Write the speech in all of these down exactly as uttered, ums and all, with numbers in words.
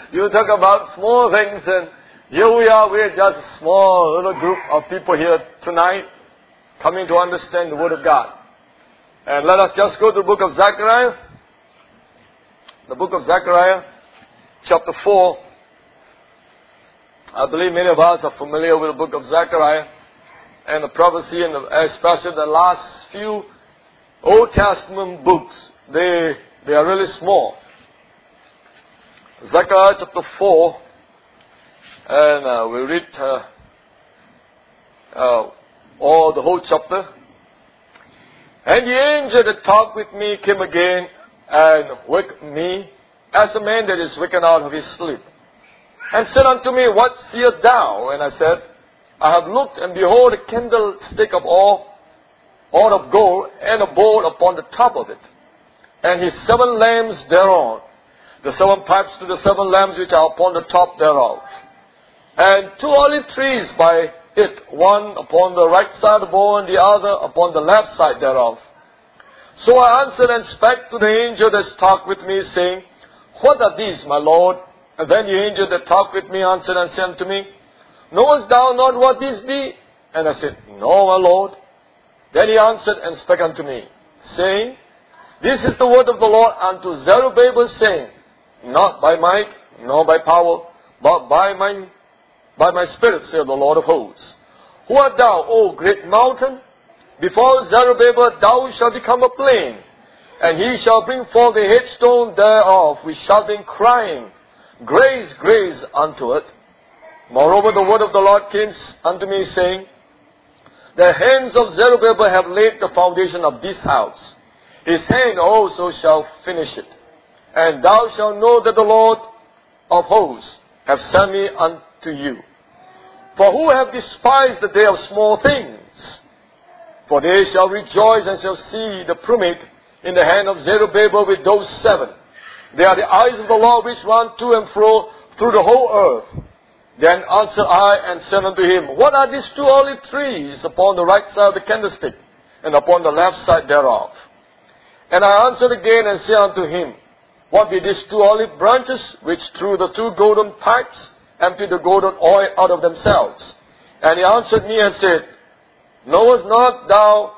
You talk about small things, and here we are. We're just a small little group of people here tonight coming to understand the Word of God. And let us just go to the book of Zechariah. The book of Zechariah, chapter four. I believe many of us are familiar with the book of Zechariah and the prophecy, and especially the last few Old Testament books. They, they are really small. Zechariah chapter four, and uh, we read uh, uh, all the whole chapter. And the angel that talked with me came again and waked me as a man that is wakened out of his sleep, and said unto me, What seest thou? And I said, I have looked, and behold, a candlestick of all, all of gold, and a bowl upon the top of it, and his seven lamps thereon, the seven pipes to the seven lamps which are upon the top thereof, and two olive trees by it, one upon the right side of the bowl, and the other upon the left side thereof. So I answered and spake to the angel that talked with me, saying, What are these, my Lord? And then the angel that talked with me answered and said unto me, Knowest thou not what these be? And I said, No, my Lord. Then he answered and spake unto me, saying, This is the word of the Lord unto Zerubbabel, saying, Not by might, nor by power, but by my, by my spirit, saith the Lord of hosts. Who art thou, O great mountain? Before Zerubbabel thou shalt become a plain, and he shall bring forth the headstone thereof with shouting, crying, Grace, grace unto it. Moreover, the word of the Lord came unto me, saying, The hands of Zerubbabel have laid the foundation of this house. His hand also shall finish it. And thou shalt know that the Lord of hosts hath sent me unto you. For who have despised the day of small things? For they shall rejoice and shall see the primate in the hand of Zerubbabel with those seven. They are the eyes of the Lord which run to and fro through the whole earth. Then answered I and said unto him, What are these two olive trees upon the right side of the candlestick, and upon the left side thereof? And I answered again and said unto him, What be these two olive branches, which through the two golden pipes empty the golden oil out of themselves? And he answered me and said, Knowest not thou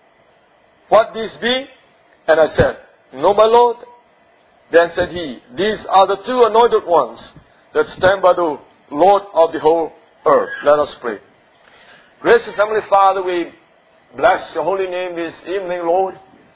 what these be? And I said, No, my Lord. Then said he, These are the two anointed ones that stand by the Lord of the whole earth. Let us pray. Gracious Heavenly Father, we bless your holy name this evening, Lord.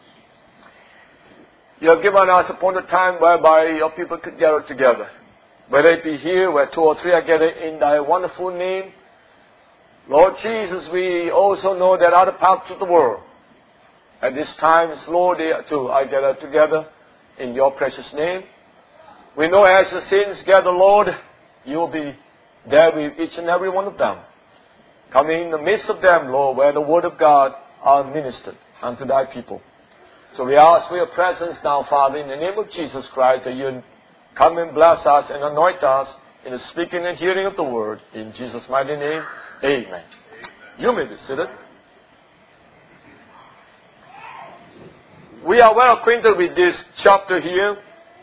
You have given us appointed time whereby your people could gather together. Whether it be here where two or three are gathered in thy wonderful name. Lord Jesus, we also know that other parts of the world at this time, Lord, they too are gathered together in your precious name. We know as the saints gather, Lord, you will be there with each and every one of them. Coming in the midst of them, Lord, where the word of God are ministered unto thy people. So we ask for your presence now, Father, in the name of Jesus Christ, that you come and bless us and anoint us in the speaking and hearing of the word. In Jesus' mighty name, amen. You may be seated. We are well acquainted with this chapter here.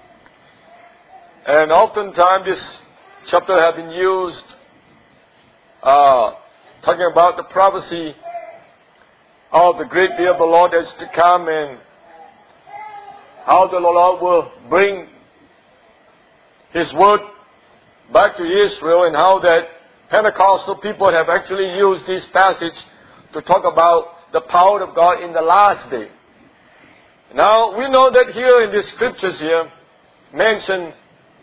And oftentimes this chapter has been used uh, talking about the prophecy of the great day of the Lord that is to come, and how the Lord will bring His word back to Israel, and how that Pentecostal people have actually used this passage to talk about the power of God in the last day. Now, we know that here in the scriptures here, mention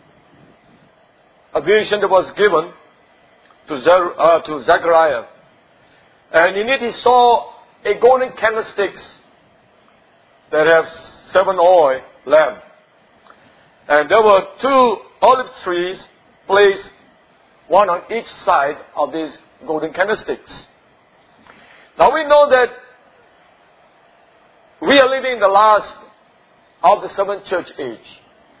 a vision that was given to, Zer, uh, to Zechariah. And in it he saw a golden candlesticks that have seven oil lamps. And there were two olive trees placed, one on each side of these golden candlesticks. Now we know that we are living in the last of the seventh church age.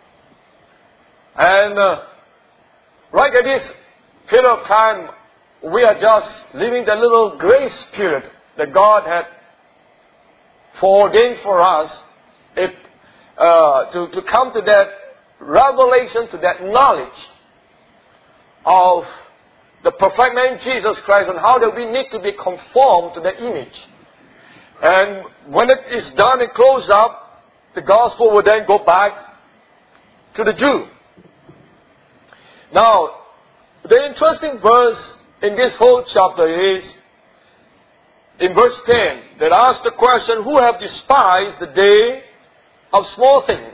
And uh, right at this period of time, we are just living the little grace period that God had foreordained for us if, uh, to, to come to that revelation, to that knowledge of the perfect man Jesus Christ and how that we need to be conformed to the image. And when it is done and closed up, the gospel will then go back to the Jew. Now, the interesting verse in this whole chapter is in verse ten, that asks the question, who have despised the day of small things?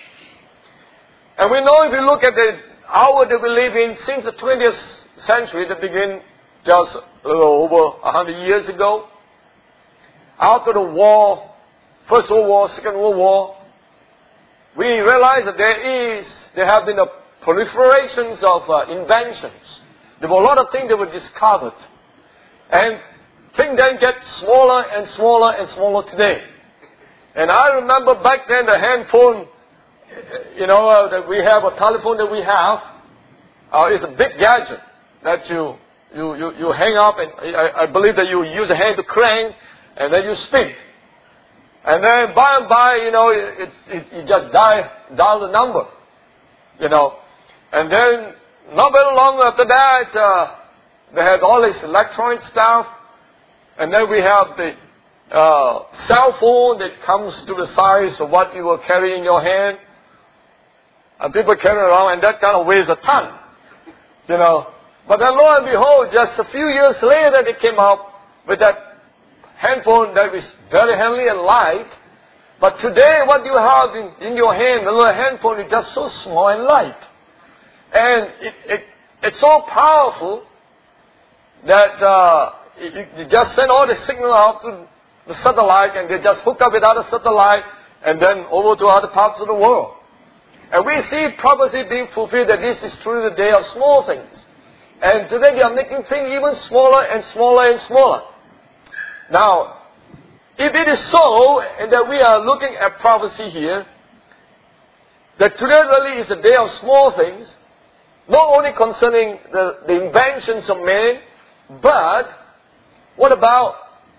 And we know if you look at the hour that we live in, since the twentieth century that began just a little over a hundred years ago, after the war, First World War, Second World War, we realize that there is, there have been a proliferations of uh, inventions. There were a lot of things that were discovered. And things then get smaller and smaller and smaller today. And I remember back then the handphone, you know, uh, that we have, a telephone that we have, uh, is a big gadget that you, you, you, you hang up, and I, I believe that you use a hand to crank, and then you speak. And then by and by, you know, it, it, you just dial, dial the number, you know. And then not very long after that, uh, they had all this electronic stuff. And then we have the uh, cell phone that comes to the size of what you will carry in your hand. And people carry around, and that kind of weighs a ton, you know. But then lo and behold, just a few years later, they came out with that handphone that is very heavy and light. But today, what you have in, in your hand, the little handphone, is just so small and light. And it, it, it's so powerful that uh, you, you just send all the signal out to the satellite, and they just hook up with other satellite, and then over to other parts of the world. And we see prophecy being fulfilled that this is truly the day of small things. And today they are making things even smaller and smaller and smaller. Now, if it is so, and that we are looking at prophecy here, that today really is a day of small things, not only concerning the, the inventions of man, but what about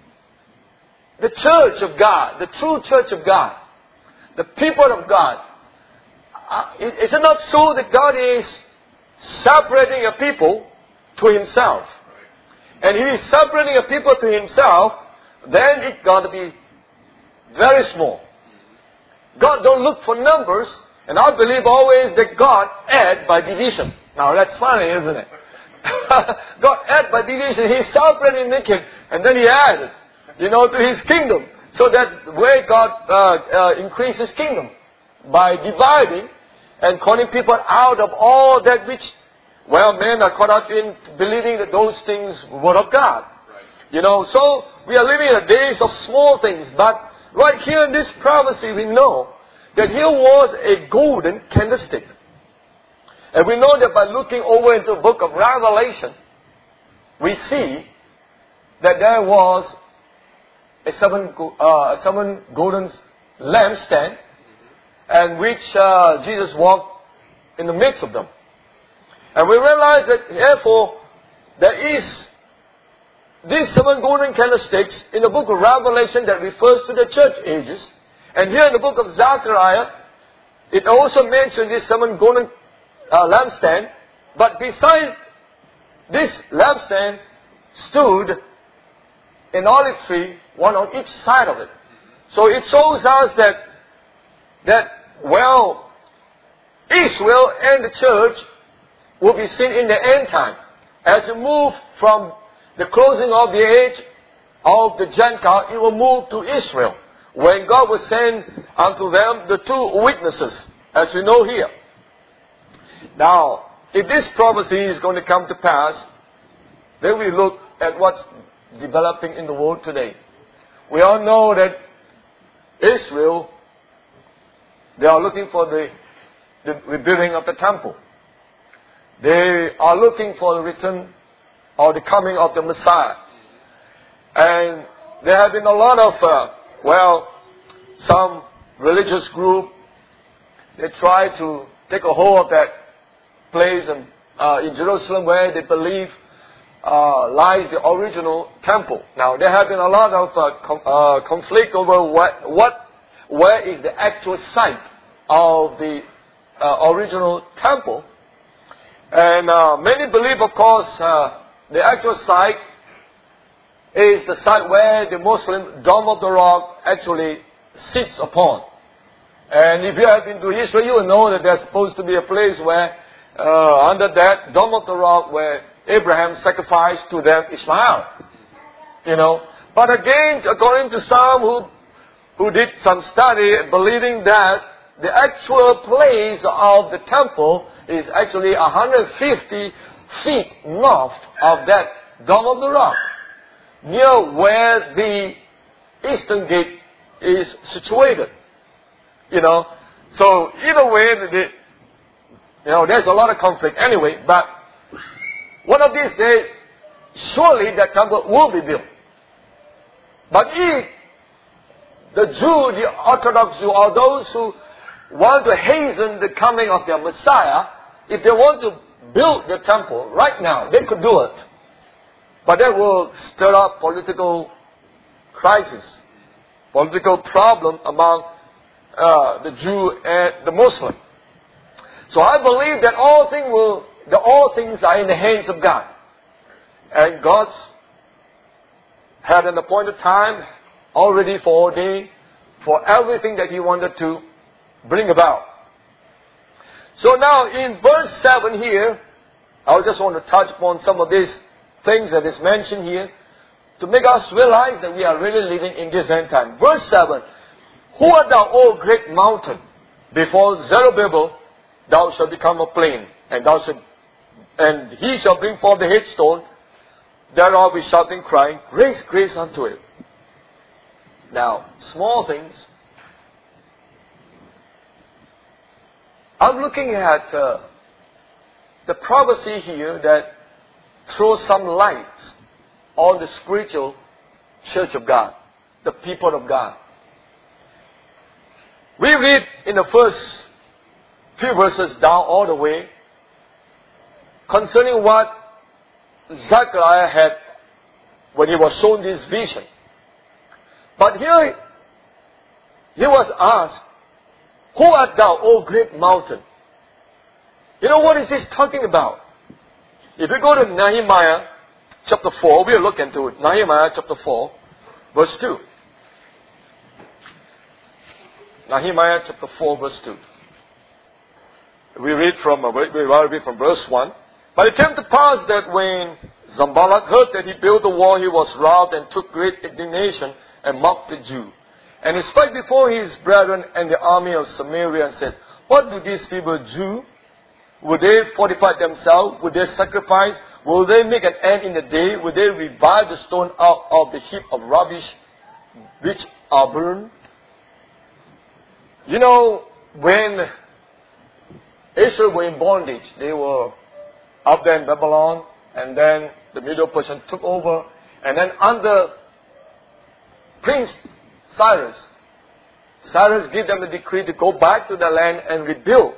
the church of God, the true church of God, the people of God? Uh, is it not so that God is separating a people to Himself? And He is separating a people to Himself, then it's got to be very small. God don't look for numbers, and I believe always that God add by division. Now that's funny, isn't it? God add by division. He separated Nick, and then He added, you know, to His kingdom. So that's the way God uh, uh, increased His kingdom, by dividing and calling people out of all that which, well, men are caught up in believing that those things were of God. Right. You know, so we are living in the days of small things. But right here in this prophecy, we know that here was a golden candlestick. And we know that by looking over into the book of Revelation, we see that there was a seven, uh, seven golden lampstand, and which uh, Jesus walked in the midst of them. And we realize that therefore there is these seven golden candlesticks in the book of Revelation that refers to the church ages. And here in the book of Zechariah, it also mentions this seven golden uh, lampstand. But beside this lampstand stood an olive tree, one on each side of it. So it shows us that that well, Israel and the church will be seen in the end time. As it moves from the closing of the age of the Gentile, it will move to Israel, when God will send unto them the two witnesses, as we know here. Now, if this prophecy is going to come to pass, then we look at what's developing in the world today. We all know that Israel, they are looking for the, the rebuilding of the temple. They are looking for the return or the coming of the Messiah. And there have been a lot of, uh, well, some religious group, they try to take a hold of that place in, uh, in Jerusalem where they believe uh, lies the original temple. Now, there have been a lot of uh, com- uh, conflict over what, what where is the actual site of the uh, original temple. And uh, many believe, of course, uh, the actual site is the site where the Muslim Dome of the Rock actually sits upon. And if you have been to Israel, you will know that there's supposed to be a place where, uh, under that Dome of the Rock, where Abraham sacrificed to them Ishmael. You know. But again, according to some who, who did some study, believing that the actual place of the temple is actually one hundred fifty feet north of that Dome of the Rock, near where the Eastern Gate is situated. You know, so either way, the, you know, there's a lot of conflict anyway, but one of these days, surely that temple will be built. But if the Jew, the Orthodox Jew, or those who want to hasten the coming of their Messiah, if they want to build the temple right now, they could do it. But that will stir up political crisis, political problem among uh, the Jew and the Muslim. So I believe that all things will, that all things are in the hands of God, and God's had an appointed time already foreordained for everything that He wanted to bring about. So now in verse seven here, I just want to touch upon some of these things that is mentioned here to make us realize that we are really living in this end time. Verse seven, who art thou, O great mountain? Before Zerubbabel thou shalt become a plain, and thou shalt, and he shall bring forth the headstone, thereof we shouting, crying, grace, grace unto it. Now, small things. I'm looking at uh, the prophecy here that throws some light on the spiritual church of God, the people of God. We read in the first few verses down all the way concerning what Zechariah had when he was shown this vision. But here he was asked, who art thou, O great mountain? You know what is this talking about? If you go to Nehemiah chapter four, we'll look into it. Nehemiah chapter four, verse two. Nehemiah chapter four, verse two. We read from, we read from verse one. But it came to pass that when Sanballat heard that he built the wall, he was wroth and took great indignation and mocked the Jew. And he spake before his brethren and the army of Samaria and said, what do these people do? Would they fortify themselves? Would they sacrifice? Will they make an end in the day? Will they revive the stone out of the heap of rubbish which are burned? You know, when Israel were in bondage, they were up there in Babylon, and then the Medo-Persian took over, and then under Prince Cyrus, Cyrus gave them the decree to go back to the land and rebuild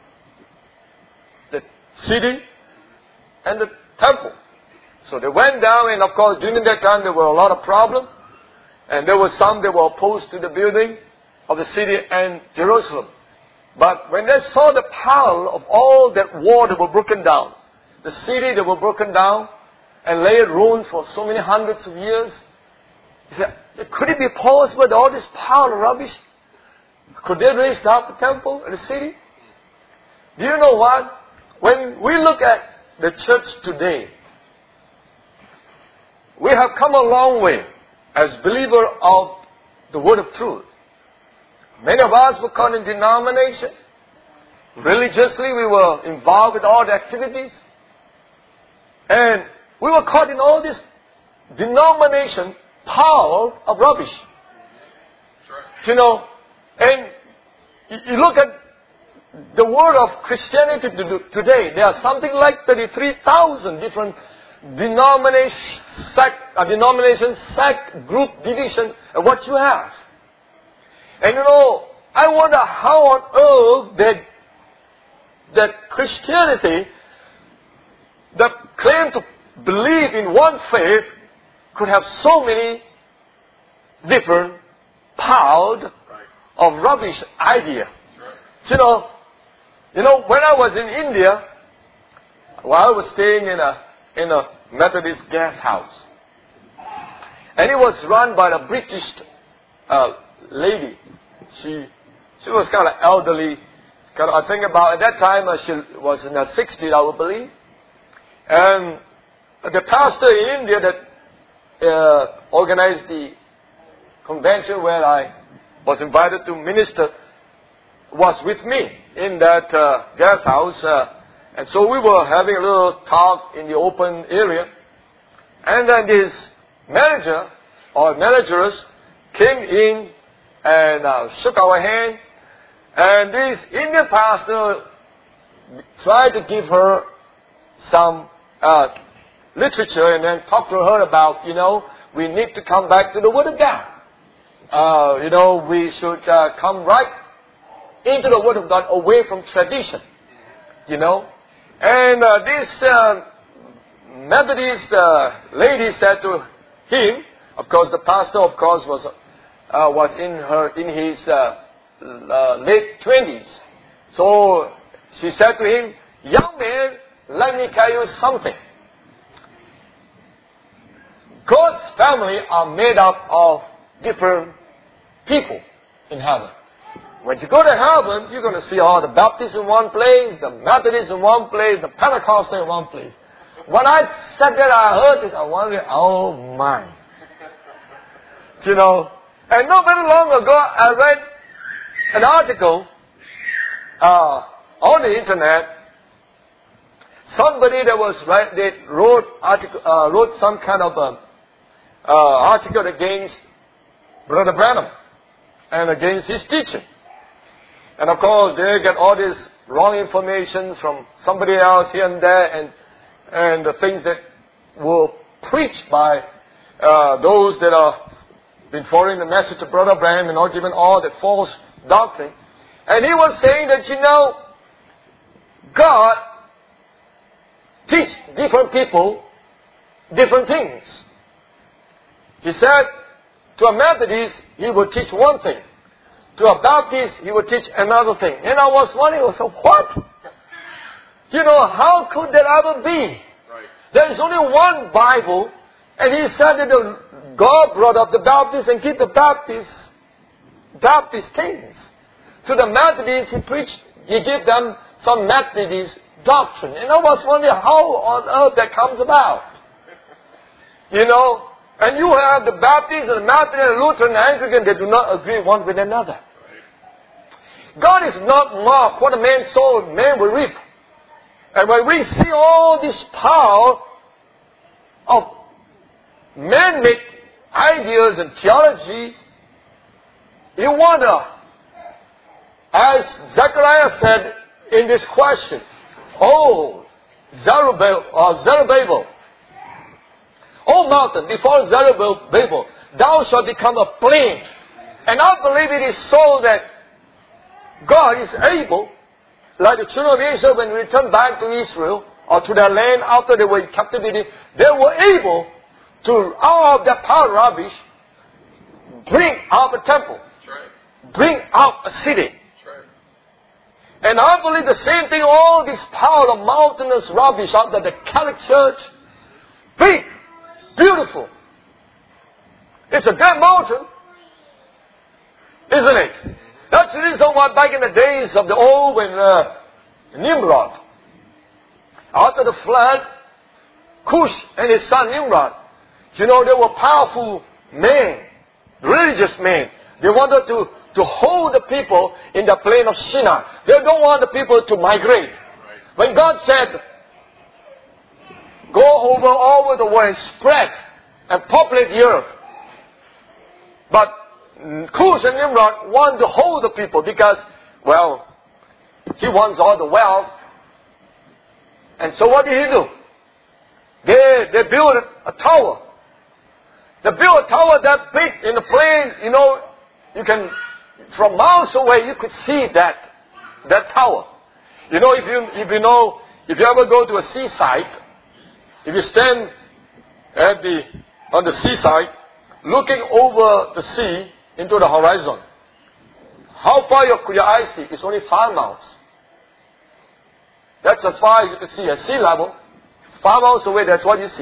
the city and the temple. So they went down, and of course during that time there were a lot of problems, and there were some that were opposed to the building of the city and Jerusalem. But when they saw the power of all that war that were broken down, the city that were broken down and lay ruined for so many hundreds of years, he said, could it be possible that all this pile of rubbish, could they raise up the temple and the city? Do you know what? When we look at the church today, we have come a long way as believers of the word of truth. Many of us were caught in denomination. Religiously, we were involved with all the activities. And we were caught in all this denomination pile of rubbish. You know, and you look at the world of Christianity today, there are something like thirty-three thousand different denomination, sect, uh, denomination, sect, group, division, and what you have. And you know, I wonder how on earth that, that Christianity, that claim to believe in one faith, could have so many different piled of rubbish idea. You know, you know, when I was in India, Well, I was staying in a in a Methodist guest house, and it was run by a British uh, lady. She she was kind of elderly. Kind of, I think about at that time uh, she was in her sixties, I would believe. And the pastor in India that uh, organized the convention where I was invited to minister was with me in that uh, guest house. Uh, and so we were having a little talk in the open area. And then this manager or managers came in and uh, shook our hand. And this Indian pastor tried to give her some uh, literature and then talk to her about, you know, we need to come back to the Word of God. Uh, you know, we should uh, come right into the Word of God away from tradition, you know. And uh, this uh, Methodist uh, lady said to him, of course, the pastor, of course, was uh, was in her in his uh, uh, late twenties. So she said to him, "Young man, let me tell you something. God's family are made up of different people in heaven. When you go to heaven, you're going to see all the Baptists in one place, the Methodists in one place, the Pentecostal in one place." When I sat there, I heard this, I wondered, oh my. You know, and not very long ago, I read an article uh, on the internet. Somebody that was right, they wrote article, uh, wrote some kind of a, uh, article against Brother Branham and against his teaching. And of course, they get all this wrong information from somebody else here and there, and and the things that were preached by uh, those that are been following the message of Brother Branham and not giving all the false doctrine. And he was saying that, you know, God teach different people different things. He said to a Methodist, he would teach one thing. To a Baptist, he would teach another thing. And I was wondering, I said, what? You know, how could that ever be? Right. There is only one Bible, and he said that the, God brought up the Baptists and keep the Baptists, Baptist things. To the Methodists, he preached, he gave them some Methodist doctrine. And I was wondering how on earth that comes about. You know, and you have the Baptists and the Methodist and Lutheran and Anglican, they do not agree one with another. God is not mocked. What a man sows, man will reap. And when we see all this power of man-made ideas and theologies, you wonder, as Zechariah said in this question, "Oh, Zerubbabel, or Zerubbabel, O mountain, before Zerubbabel, thou shalt become a plain." And I believe it is so that God is able, like the children of Israel when they returned back to Israel, or to their land after they were in captivity, they were able to, out of that pile of rubbish, bring out a temple. Right. Bring out a city. Right. And I believe the same thing, all this pile of mountainous rubbish out there, the Catholic Church, big, beautiful. It's a great mountain, isn't it? That's the reason why back in the days of the old, when uh, Nimrod, after the flood, Cush and his son Nimrod, you know, they were powerful men, religious men. They wanted to, to hold the people in the plain of Shinar. They don't want the people to migrate. When God said, go over all over the world and spread and populate the earth. But Cush and Nimrod want to hold the people because, well, he wants all the wealth. And so what did he do? They, they built a tower. They built a tower that big in the plain, you know, you can, from miles away, you could see that, that tower. You know, if you, if you know, if you ever go to a seaside, if you stand at the, on the seaside, looking over the sea into the horizon, how far your, your eyes see? It's only five miles. That's as far as you can see at sea level. Five miles away, that's what you see.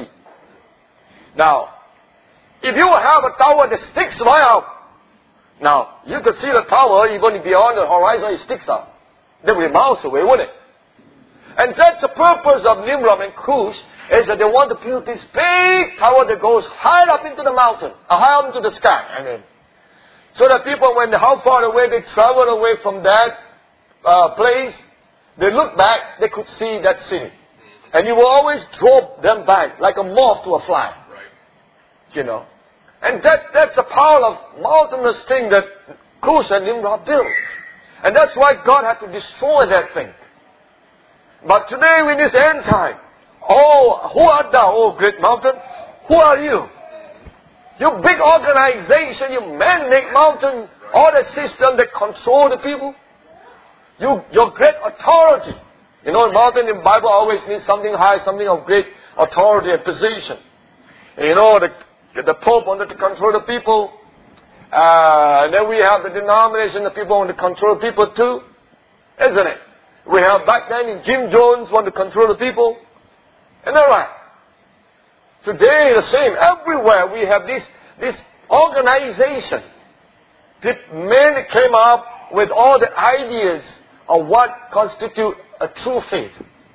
Now, if you have a tower that sticks right out, now, you could see the tower even beyond the horizon, it sticks out. That would be miles away, wouldn't it? And that's the purpose of Nimrod and Cush, is that they want to build this big tower that goes high up into the mountain, uh, high up into the sky, I mean. So that people, when they, how far away they travel away from that uh, place, they look back, they could see that city. And you will always draw them back, like a moth to a fly. Right. You know. And that, that's the power of mountainous thing that Cush and Nimrod built. And that's why God had to destroy that thing. But today, in this end time, oh, who art thou, O great mountain? Who are you? You big organization, you man-made mountain, all the system that control the people. You, your great authority. You know, mountain in the Bible always means something high, something of great authority and position. And you know, the, the Pope wanted to control the people. Uh, and then we have the denomination, the people want to control people too. Isn't it? We have back then Jim Jones want to control the people. Isn't that right? Today the same. Everywhere we have this, this organization. That men came up with all the ideas of what constitutes a true faith.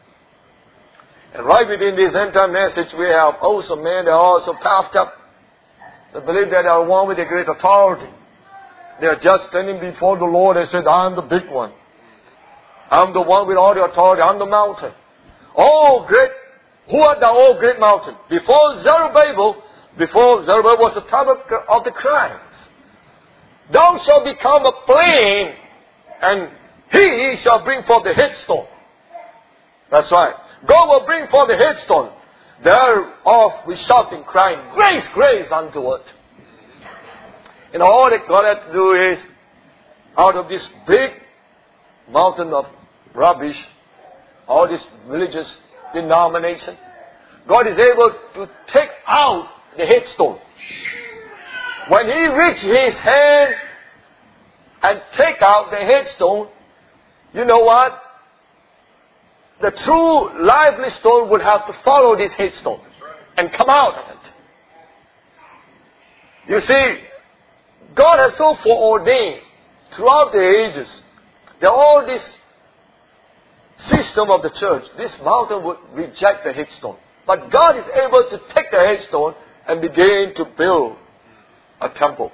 And right within this end time message we have also men that are also puffed up. They believe that they are one with a great authority. They are just standing before the Lord and said, I am the big one. I'm the one with all the authority. I'm the mountain. Oh, great. Who art thou, oh, great mountain? Before Zerubbabel, before Zerubbabel was the time of, of the Christ. Thou shalt become a plain, and he shall bring forth the headstone. That's right. God will bring forth the headstone. Thereof we shouting, crying, grace, grace unto it. And all that God had to do is, out of this big mountain of rubbish, all this religious denomination, God is able to take out the headstone. When He reached His hand and take out the headstone, you know what? The true lively stone would have to follow this headstone and come out of it. You see, God has so foreordained throughout the ages that all this system of the church, this mountain would reject the headstone. But God is able to take the headstone and begin to build a temple.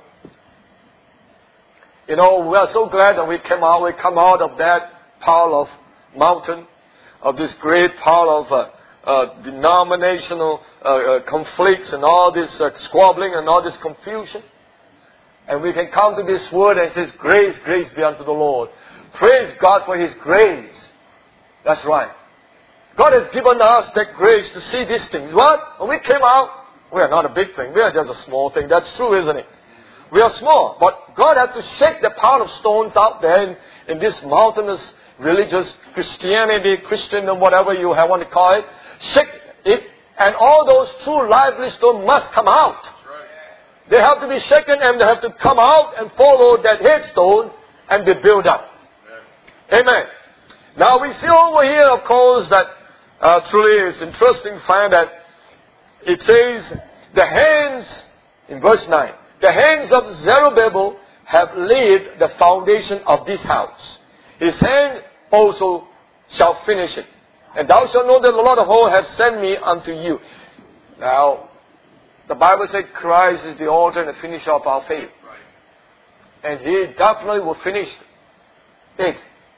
You know, we are so glad that we came out, we come out of that pile of mountain, of this great pile of uh, uh, denominational uh, uh, conflicts and all this uh, squabbling and all this confusion. And we can come to this word and it says, grace, grace be unto the Lord. Praise God for His grace. That's right. God has given us that grace to see these things. What? When we came out, we are not a big thing. We are just a small thing. That's true, isn't it? We are small. But God had to shake the pile of stones out there in, in this mountainous religious Christianity, Christendom, whatever you want to call it. Shake it. And all those true lively stones must come out. They have to be shaken and they have to come out and follow that headstone and be built up. Amen. Amen. Now we see over here, of course, that uh, truly it's interesting to find that it says, the hands, in verse nine, the hands of Zerubbabel have laid the foundation of this house. His hand also shall finish it. And thou shalt know that the Lord of hosts hath sent me unto you. Now, the Bible says Christ is the author and the finisher of our faith. And He definitely will finish it.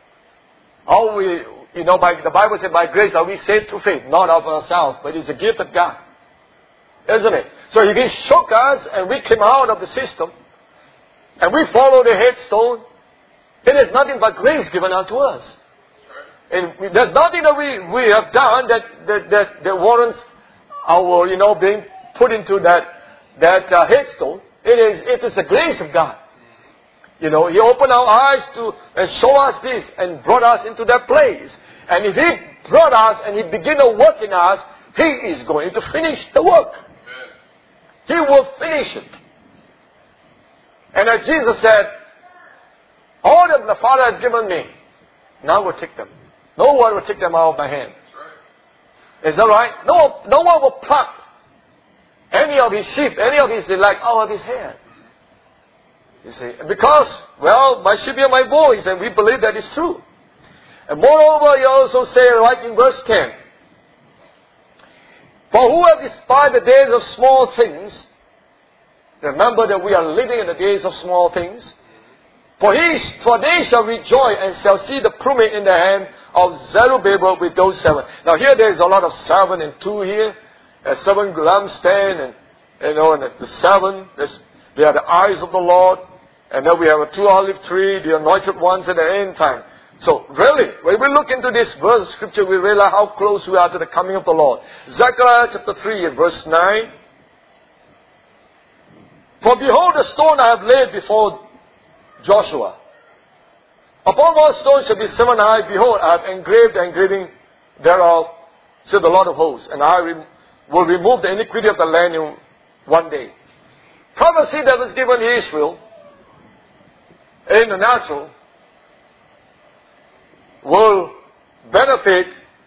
All we, you know, by, the Bible says by grace are we saved through faith, not of ourselves, but it's a gift of God. Isn't it? So if He shook us and we came out of the system and we followed the headstone, it is nothing but grace given unto us. And we, there's nothing that we, we have done that, that, that, that warrants our, you know, being put into that, that uh, headstone. It is, it is the grace of God. You know, He opened our eyes to and show us this and brought us into that place. And if He brought us and He began to work in us, He is going to finish the work. He will finish it. And as Jesus said, all that the Father has given me, now I will take them. No one will take them out of my hand. Is that right? No, no one will pluck any of his sheep, any of his elect out of his hand. You see, because, well, my sheep are my boys, and we believe that is true. And moreover, he also say, right in verse ten, for who have despised the days of small things, remember that we are living in the days of small things, for, he, for they shall rejoice and shall see the plummet in the hand of Zerubbabel with those seven. Now here there is a lot of seven and two here. A seven lampstand and, you know, and the seven, they are the eyes of the Lord. And then we have a two olive tree, the anointed ones at the end time. So really, when we look into this verse of Scripture, we realize how close we are to the coming of the Lord. Zechariah chapter three and verse nine. For behold, the stone I have laid before Joshua. Upon one stone shall be seven eyes. Behold, I have engraved the engraving thereof, said the Lord of hosts. And I re- will remove the iniquity of the land in one day. Prophecy that was given to Israel in the natural will benefit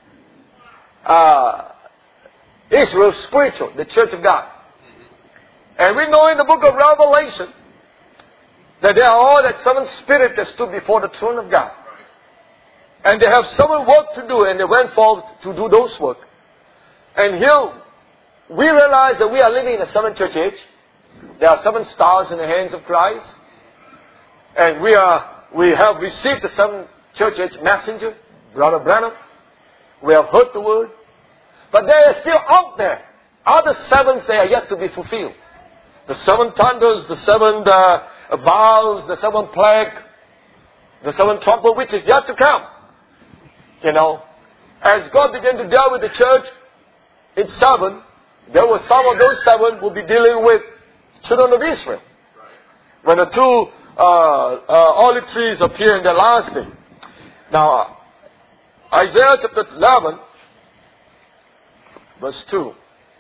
uh, Israel spiritual, the church of God. And we know in the book of Revelation that there are all that seven spirits that stood before the throne of God. And they have seven work to do, and they went forth to do those work. And here we realize that we are living in a seven church age. There are seven stars in the hands of Christ. And we are we have received the seven church age messenger, Brother Branham. We have heard the word. But they are still out there. Other sevens, they are yet to be fulfilled. The seven thunders, the seven uh, vows, the seven plague, the seven trumpet, which is yet to come. You know, as God began to deal with the church, it's seven. There were some of those seven will be dealing with children of Israel. When the two uh, uh, olive trees appear in the last day. Now, Isaiah chapter eleven, verse two.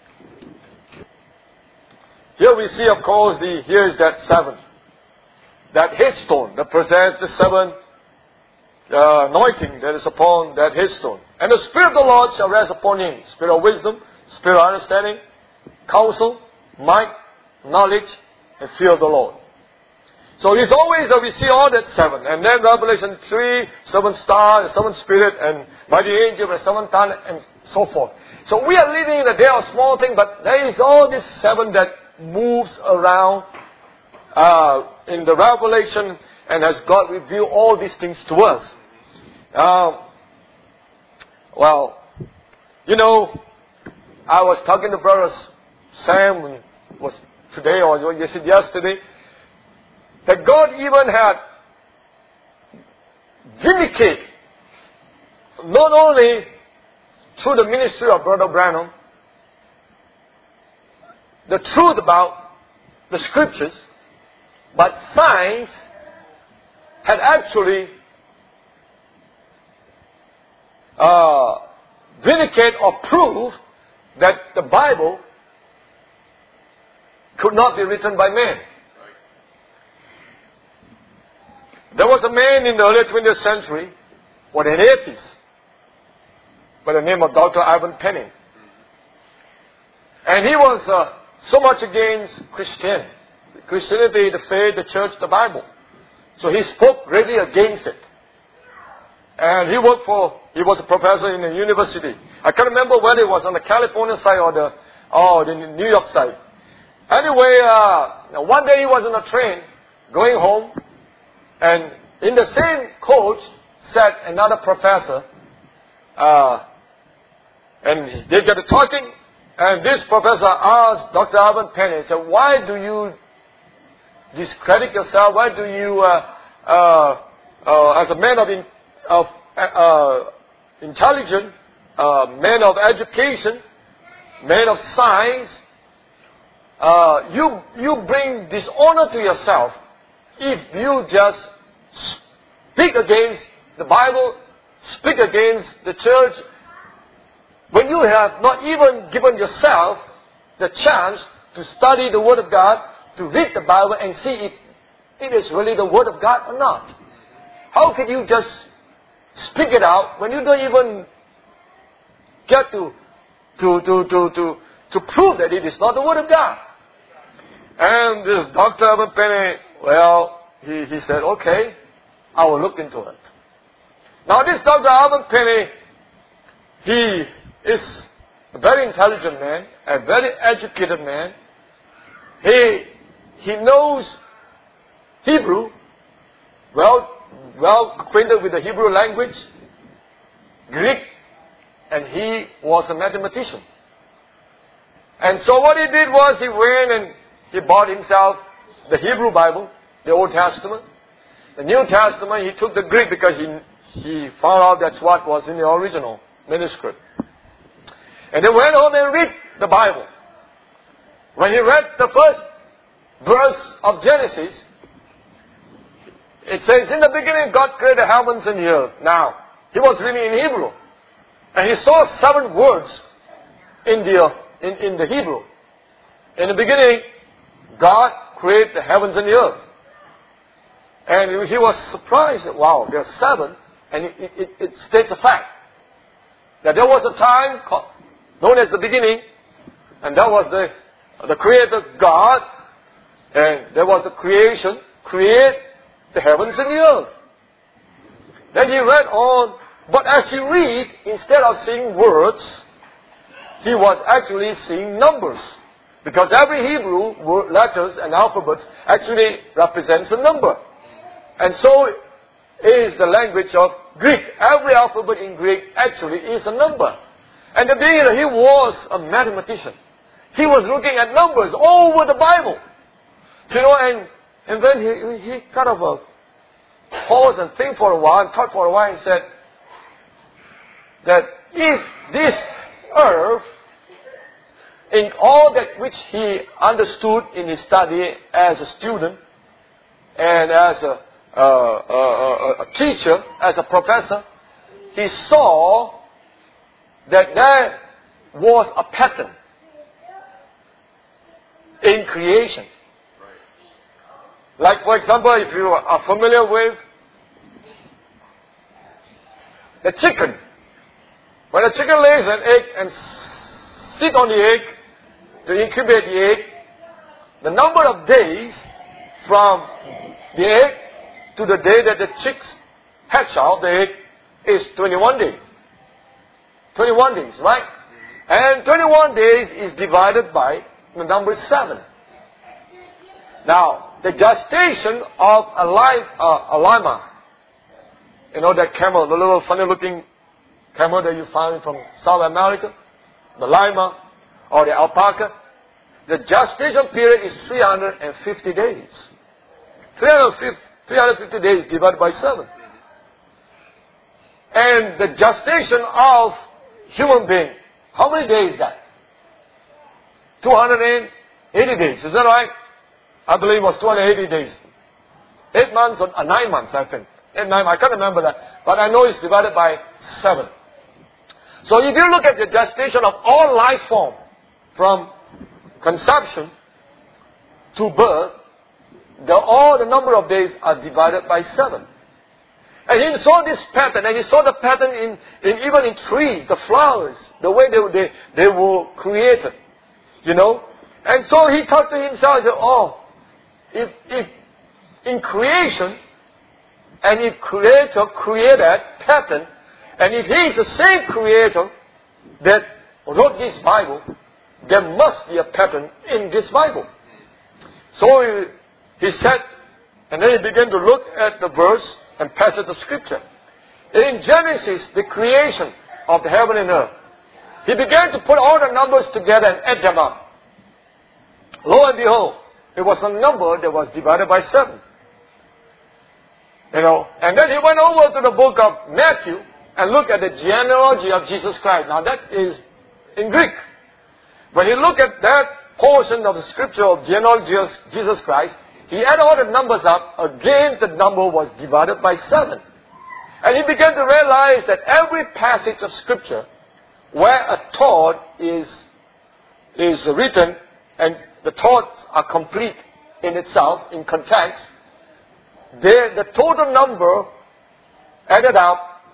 Here we see, of course, the here is that seven. That headstone that presents the seven uh, anointing that is upon that headstone. And the Spirit of the Lord shall rest upon him. Spirit of wisdom, Spirit of understanding, counsel, might, knowledge, and fear of the Lord. So it's always that we see all that seven. And then Revelation three, seven stars, seven spirit, and mighty angel, and seven tongue, and so forth. So we are living in a day of small things, but there is all this seven that moves around uh, in the Revelation, and has God revealed all these things to us. Uh, well, you know, I was talking to Brother Sam, was today or yesterday, that God even had vindicated, not only through the ministry of Brother Branham, the truth about the Scriptures, but science had actually uh, vindicated or proved that the Bible could not be written by man. There was a man in the early twentieth century, or an atheist, by the name of Doctor Ivan Penning. And he was uh, so much against Christianity. Christianity, the faith, the church, the Bible. So he spoke really against it. And he worked for, he was a professor in a university. I can't remember whether it was on the California side or the, or the New York side. Anyway, uh, one day he was on a train going home, and in the same coach sat another professor, uh, and they got to talking, and this professor asked Doctor Ivan Penning, he said, why do you discredit yourself? Why do you, uh, uh, uh, as a man of, in, of uh, intelligence, uh, man of education, man of science, uh, you you bring dishonor to yourself if you just speak against the Bible, speak against the church, when you have not even given yourself the chance to study the Word of God, to read the Bible and see if it is really the Word of God or not. How can you just speak it out when you don't even get to, to, to, to, to, to prove that it is not the Word of God. And this Doctor Alvin Penny, well, he, he said, okay, I will look into it. Now this Doctor Alvin Penny, he is a very intelligent man, a very educated man. He, he knows Hebrew, well, well acquainted with the Hebrew language, Greek, and he was a mathematician. And so what he did was he went and he bought himself the Hebrew Bible, the Old Testament. The New Testament, he took the Greek because he, he found out that's what was in the original manuscript. And then went home and read the Bible. When he read the first verse of Genesis, it says, in the beginning God created the heavens and the earth. Now, he was reading in Hebrew. And he saw seven words in the, in, in the Hebrew. In the beginning, God created the heavens and the earth. And he was surprised that, wow, there are seven. And it, it, it states a fact. That there was a time called, known as the beginning. And that was the, the Creator God. And there was the creation. Create the heavens and the earth. Then he read on. But as he read, instead of seeing words, he was actually seeing numbers. Because every Hebrew word, letters and alphabets actually represents a number. And so is the language of Greek. Every alphabet in Greek actually is a number. And the beginning, he was a mathematician. He was looking at numbers all over the Bible. You know, and, and then he, he kind of uh, paused and think for a while and thought for a while and said that if this earth, in all that which he understood in his study as a student and as a, uh, a, a teacher, as a professor, he saw that there was a pattern in creation. Like, for example, if you are familiar with the chicken. When a chicken lays an egg and sit on the egg to incubate the egg, the number of days from the egg to the day that the chicks hatch out the egg is twenty-one days. twenty-one days, right? And twenty-one days is divided by the number seven. Now, the gestation of a, li- uh, a lima, you know that camel, the little funny looking camel that you find from South America, the lima or the alpaca, the gestation period is three hundred fifty days. three hundred fifty days divided by seven. And the gestation of human being, how many days is that? two hundred eighty days, is that right? I believe it was two hundred eighty days. Eight months or uh, nine months, I think. Eight, nine, I can't remember that. But I know it's divided by seven. So if you look at the gestation of all life form, from conception to birth, the, all the number of days are divided by seven. And he saw this pattern, and he saw the pattern in, in even in trees, the flowers, the way they, they, they were created. You know? And so he thought to himself, he said, oh, if, if in creation, and if Creator created pattern, and if He is the same Creator that wrote this Bible, there must be a pattern in this Bible. So he, he said, and then he began to look at the verse and passage of Scripture. In Genesis, the creation of the heaven and earth, he began to put all the numbers together and add them up. Lo and behold, it was a number that was divided by seven. You know, and then he went over to the book of Matthew and looked at the genealogy of Jesus Christ. Now that is in Greek. When he looked at that portion of the scripture of genealogy of Jesus Christ, he added all the numbers up. Again, the number was divided by seven. And he began to realize that every passage of scripture where a thought is, is written and the thoughts are complete in itself, in context, they, the total number added up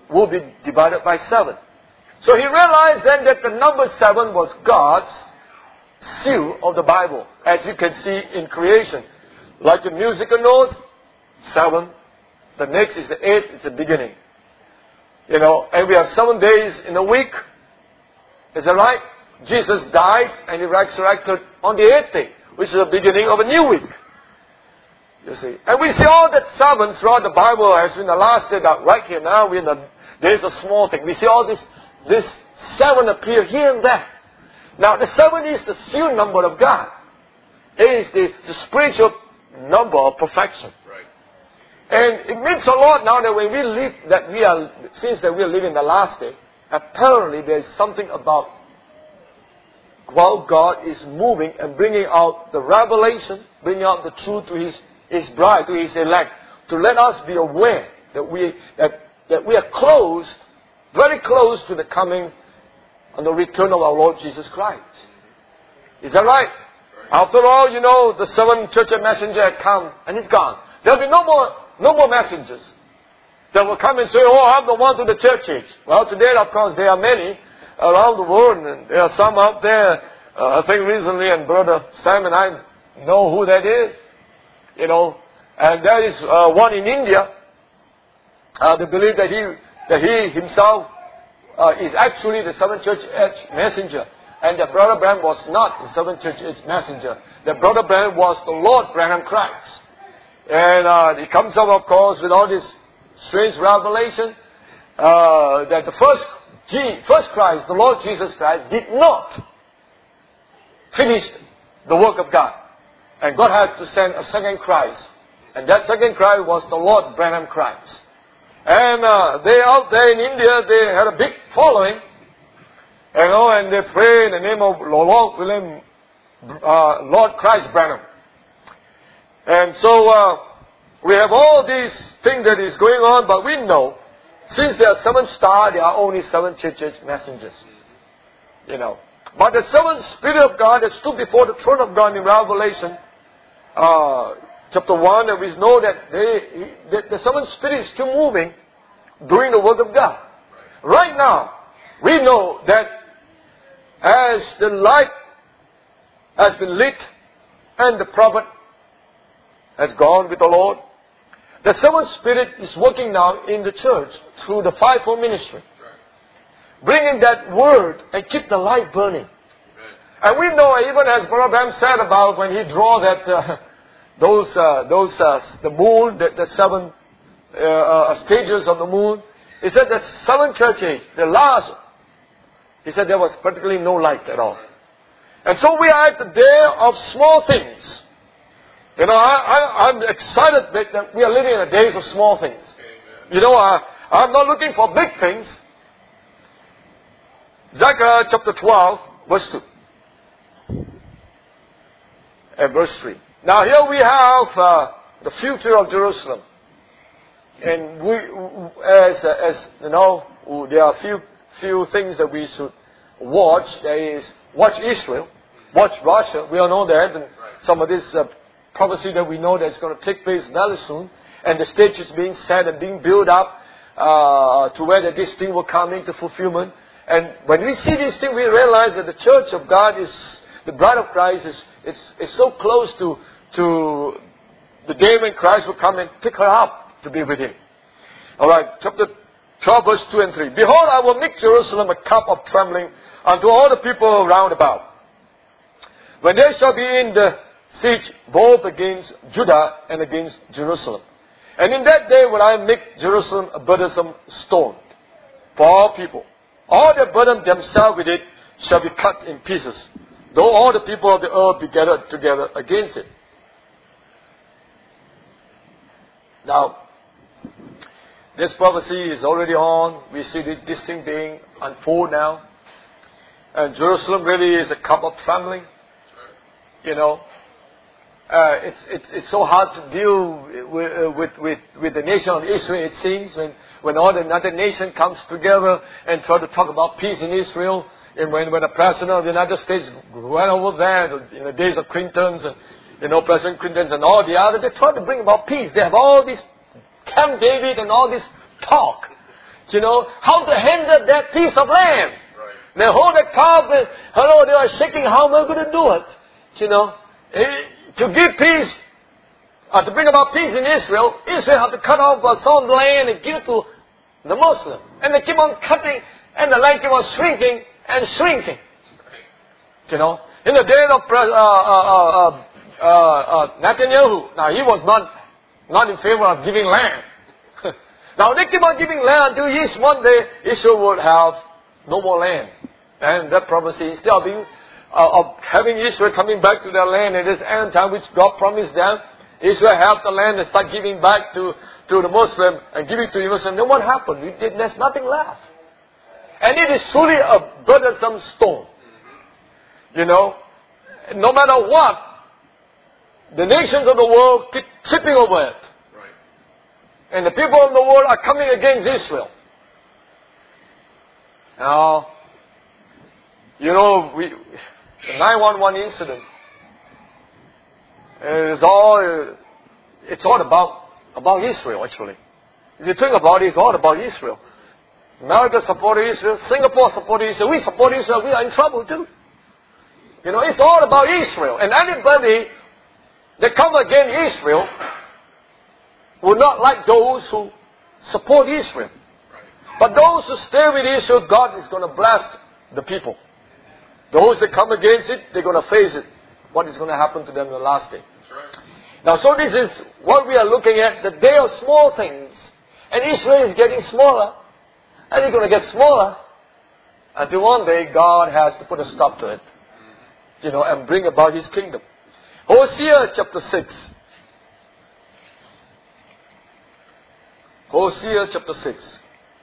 will be divided by seven. So he realized then that the number seven was God's seal of the Bible, as you can see in creation. Like a musical note, seven. The next is the eighth, it's the beginning. You know, and we have seven days in a week. Is that right? Jesus died and he resurrected on the eighth day, which is the beginning of a new week. You see. And we see all that seven throughout the Bible has been the last day. That right here now, we're in the days of small thing. We see all this, this seven appear here and there. Now, the seven is the seal number of God. It is the, the spiritual number of perfection. Right. And it means a lot now that when we live, that we are, since that we are living the last day, apparently there is something about how God is moving and bringing out the revelation, bringing out the truth to His, His bride, to His elect, to let us be aware that we, that, that we are close, very close to the coming and the return of our Lord Jesus Christ. Is that right? After all, you know, the seven church messenger had come and he's gone. There will be no more, no more messengers that will come and say, oh, I'm the one to the church age. Well, today, of course, there are many around the world, and there are some out there, uh, I think recently, and Brother Sam and I know who that is. You know, and there is uh, one in India. Uh, they believe that he, that he himself uh, is actually the seven church age messenger. And that Brother Branham was not the seven church age messenger. That Brother Branham was the Lord Branham Christ. And uh, he comes up, of course, with all this strange revelation uh, that the first, G, first Christ, the Lord Jesus Christ, did not finish the work of God. And God had to send a second Christ. And that second Christ was the Lord Branham Christ. And uh, they out there in India, they had a big following. You know, and they pray in the name of Lord William, uh, Lord Christ Branham. And so uh, we have all these things that is going on, but we know, since there are seven stars, there are only seven churches messengers. You know. But the seventh Spirit of God that stood before the throne of God in Revelation, uh, chapter one, and we know that they, the, the seventh Spirit is still moving, doing the work of God. Right now, we know that as the light has been lit and the prophet has gone with the Lord, the seventh Spirit is working now in the church through the fivefold ministry, bringing that word and keep the light burning. And we know, even as Brother Branham said about when he drew that uh, those uh, those uh, the moon, the, the seven uh, uh, stages of the moon, he said the seventh church age, the last. He said there was practically no light at all. And so we are at the day of small things. You know, I, I, I'm excited that we are living in the days of small things. You know, I, I'm not looking for big things. Zechariah chapter twelve, verse two. And verse three. Now here we have uh, the future of Jerusalem. And we, as, as you know, there are a few few things that we should watch. There is watch Israel, watch Russia. We all know that, and some of this uh, prophecy that we know that's going to take place very soon, and the stage is being set and being built up uh, to where that this thing will come into fulfillment. And when we see this thing, we realize that the church of God is the bride of Christ is it's, it's so close to to the day when Christ will come and pick her up to be with Him. All right, chapter twelve, verse two and three. Behold, I will make Jerusalem a cup of trembling unto all the people round about, when they shall be in the siege both against Judah and against Jerusalem. And in that day will I make Jerusalem a burdensome stone for all people. All that burden themselves with it shall be cut in pieces, though all the people of the earth be gathered together against it. Now, this prophecy is already on. We see this, this thing being unfold now. And Jerusalem really is a cup of trembling. You know, uh, it's it's it's so hard to deal with, uh, with with with the nation of Israel. It seems when when all the another nation comes together and try to talk about peace in Israel, and when when the president of the United States went over there in the days of Clintons and you know President Clintons and all the others, they try to bring about peace. They have all this Camp David and all this talk. You know, how to handle that piece of land. Right. They hold the cup and, hello, they are shaking, how am I going to do it? You know, eh, to give peace, uh, to bring about peace in Israel, Israel had to cut off uh, some land and give it to the Muslim. And they keep on cutting, and the land keep on shrinking and shrinking. You know, in the day of uh, uh, uh, uh, uh, Netanyahu, now he was not, not in favor of giving land. Now they keep on giving land until yes, one day Israel would have no more land. And that prophecy, instead of, being, uh, of having Israel coming back to their land in this end time which God promised them, Israel have the land and start giving back to, to the Muslim and giving to the Muslim. Then what happened? We did, there's nothing left. And it is truly a burdensome stone. You know, no matter what, the nations of the world keep tripping over it. And the people of the world are coming against Israel. Now, you know, we, the nine one one incident is all, it's all about, about Israel actually. If you think about it, it's all about Israel. America supported Israel, Singapore supported Israel, we support Israel, we are in trouble too. You know, it's all about Israel. And anybody that come against Israel will not like those who support Israel. But those who stay with Israel, God is going to bless the people. Those that come against it, they're going to face it. What is going to happen to them in the last day. Now, so this is what we are looking at, the day of small things. And Israel is getting smaller. And it's going to get smaller. Until one day, God has to put a stop to it. You know, and bring about His kingdom. Hosea chapter six. Hosea chapter six.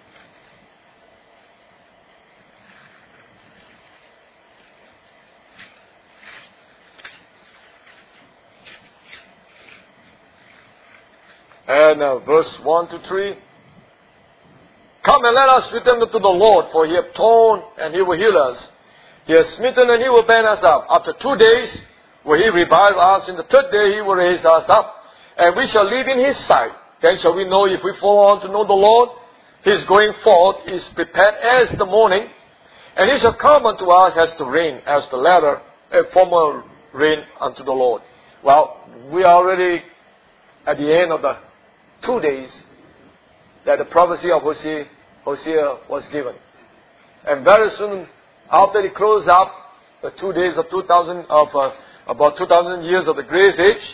And uh, verse one to three. Come and let us return to the Lord, for He hath torn and He will heal us. He has smitten and He will bend us up. After two days will He revive us. In the third day He will raise us up. And we shall live in His sight. Then shall we know if we follow on to know the Lord. His going forth is prepared as the morning. And He shall come unto us as the rain, as the latter, a former rain unto the Lord. Well, we are already at the end of the two days that the prophecy of Hosea, Hosea was given. And very soon, after it closed up, the two days of two thousand, of uh, about two thousand years of the grace age,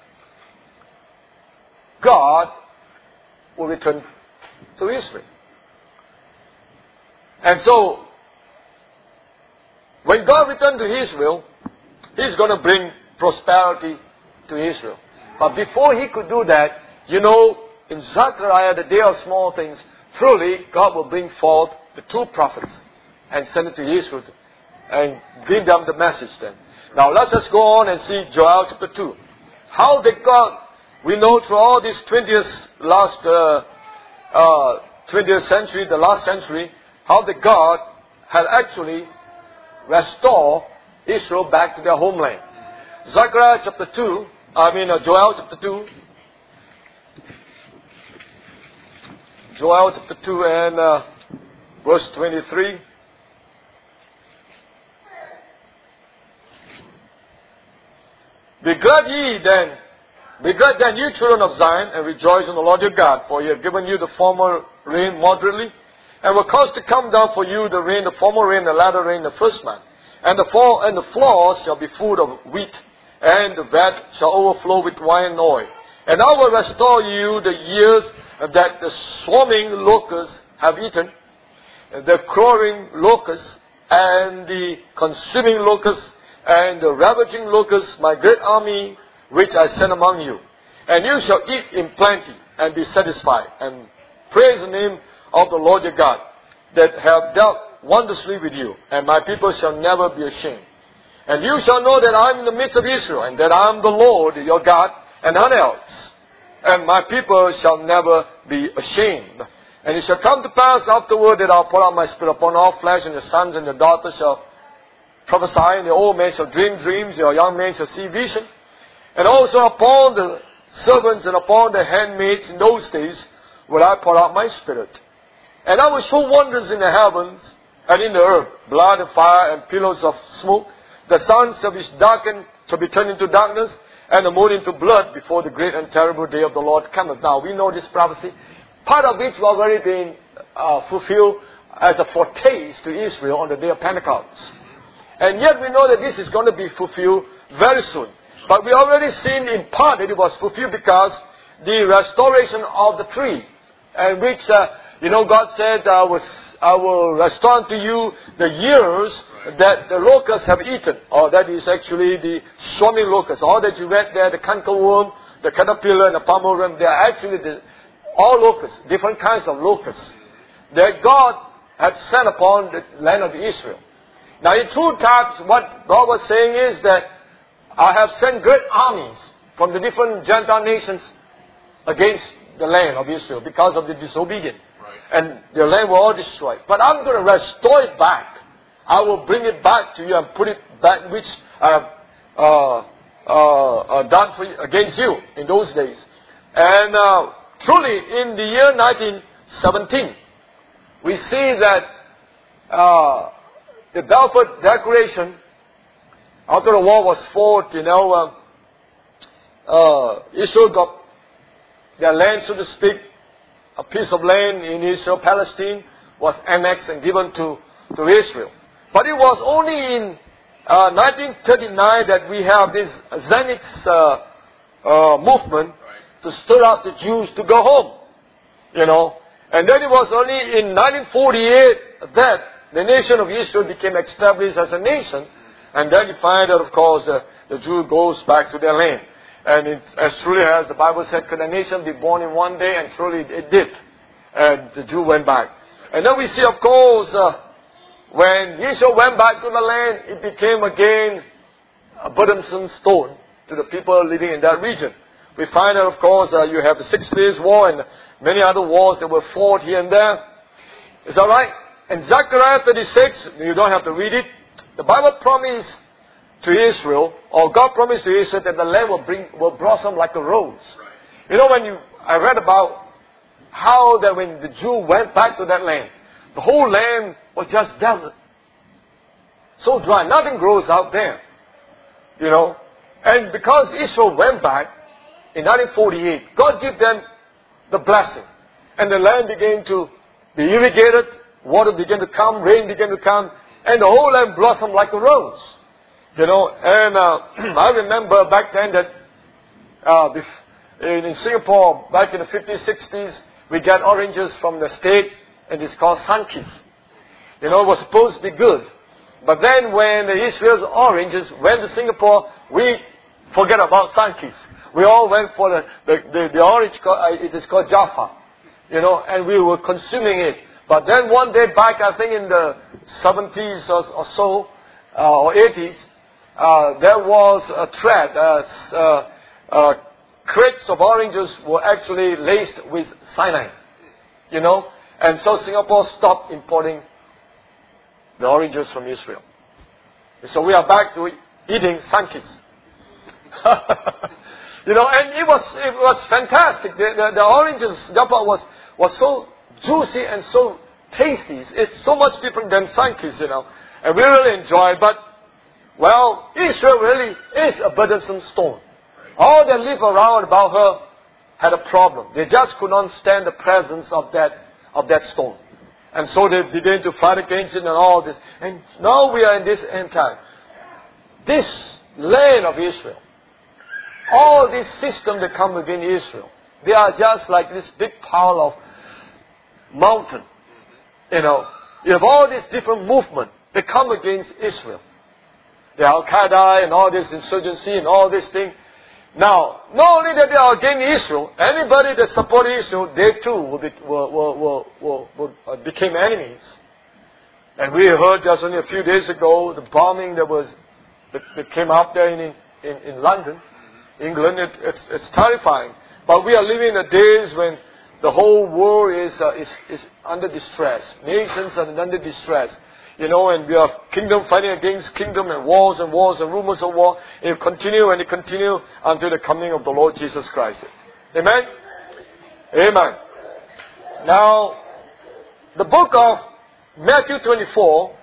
God will return to Israel. And so, when God returns to Israel, He's going to bring prosperity to Israel. But before He could do that, you know, in Zechariah, the day of small things, truly God will bring forth the two prophets and send it to Israel and give them the message then. Now let's just go on and see Joel chapter two. How did God, we know through all this twentieth, last, uh, uh, twentieth century, the last century, how the God had actually restored Israel back to their homeland. Zechariah chapter two, I mean uh, Joel chapter two. Joel chapter two and uh, verse twenty-three. Be glad ye then, be glad then you children of Zion, and rejoice in the Lord your God, for He hath given you the former rain moderately, and will cause to come down for you the rain, the former rain, the latter rain, the first month. And the fall and the floors shall be full of wheat, and the vat shall overflow with wine and oil. And I will restore you the years that the swarming locusts have eaten, the crowing locusts, and the consuming locusts, and the ravaging locusts, my great army, which I send among you. And you shall eat in plenty, and be satisfied, and praise the name of the Lord your God, that have dealt wondrously with you, and my people shall never be ashamed. And you shall know that I am in the midst of Israel, and that I am the Lord your God, and none else. And my people shall never be ashamed. And it shall come to pass afterward that I'll pour out my spirit upon all flesh, and your sons and your daughters shall prophesy, and the old men shall dream dreams, your young men shall see vision. And also upon the servants and upon the handmaids in those days will I pour out my spirit. And I will show wonders in the heavens and in the earth, blood and fire and pillars of smoke. The sun shall be darkened, shall be turned into darkness, and the moon into blood before the great and terrible day of the Lord cometh. Now, we know this prophecy, part of which was already being uh, fulfilled as a foretaste to Israel on the day of Pentecost. And yet we know that this is going to be fulfilled very soon. But we already seen in part that it was fulfilled because the restoration of the tree, and which, uh, you know, God said, I will, I will restore to you the years that the locusts have eaten. Or that is actually the swarming locusts. All that you read there, the cankerworm, the caterpillar, and the palmer worm, they are actually the, all locusts, different kinds of locusts, that God had sent upon the land of Israel. Now in true times, what God was saying is that I have sent great armies from the different Gentile nations against the land of Israel because of the disobedience. Right. And the land were all destroyed. But I'm going to restore it back. I will bring it back to you and put it back, which I have uh, uh, uh, done for you, against you in those days. And uh, truly, in the year nineteen seventeen, we see that uh, the Balfour Declaration, after the war was fought, you know, uh, uh, Israel got their land, so to speak, a piece of land in Israel, Palestine, was annexed and given to, to Israel. But it was only in uh, nineteen thirty-nine that we have this Zionist uh, uh, movement to stir up the Jews to go home, you know. And then it was only in nineteen forty-eight that the nation of Israel became established as a nation. And then you find that, of course, uh, the Jew goes back to their land. And it, as truly as the Bible said, could a nation be born in one day? And truly it did. And the Jew went back. And then we see, of course, uh, when Israel went back to the land, it became again a burdensome stone to the people living in that region. We find that, of course, uh, you have the Six Days War and many other wars that were fought here and there. Is that right? In Zechariah thirty-six, you don't have to read it. The Bible promised to Israel, or God promised to Israel, that the land will bring, will blossom like a rose. Right. You know, when you, I read about how that when the Jew went back to that land, the whole land was just desert. So dry, nothing grows out there. You know, and because Israel went back in nineteen forty-eight, God gave them the blessing. And the land began to be irrigated, water began to come, rain began to come, and the whole land blossomed like a rose. You know, and uh, I remember back then that uh, in, in Singapore, back in the fifties, sixties, we got oranges from the state, and it's called Sunkist. You know, it was supposed to be good. But then when the Israel's oranges went to Singapore, we forget about Sunkist. We all went for the, the, the, the orange, it is called Jaffa. You know, and we were consuming it. But then one day back, I think in the seventies or, or so, uh, or eighties, uh, there was a threat. Uh, uh, uh, crates of oranges were actually laced with cyanide. You know, and so Singapore stopped importing the oranges from Israel. So we are back to eating Sunkist. You know, and it was it was fantastic. The, the, the oranges, Jaffa was was so juicy and so tasty. It's so much different than Sunkist, you know. And we really enjoy it. But, well, Israel really is a burdensome stone. All that live around about her had a problem. They just could not stand the presence of that of that stone. And so they began to fight against it and all this. And now we are in this end time. This land of Israel, all these systems that come within Israel, they are just like this big pile of mountain. You know, you have all these different movements that come against Israel. The Al-Qaeda and all this insurgency and all this thing. Now, not only that they are against Israel, anybody that supported Israel, they too will be, will, will, will, will, will, uh, became enemies. And we heard just only a few days ago the bombing that was that, that came up there in in, in London, England. It, it's, it's terrifying. But we are living in the days when the whole world is, uh, is is under distress. Nations are under distress. You know, and we have kingdom fighting against kingdom and wars and wars and rumors of war. And it continue and it continue until the coming of the Lord Jesus Christ. Amen? Amen. Now, the book of Matthew twenty-four,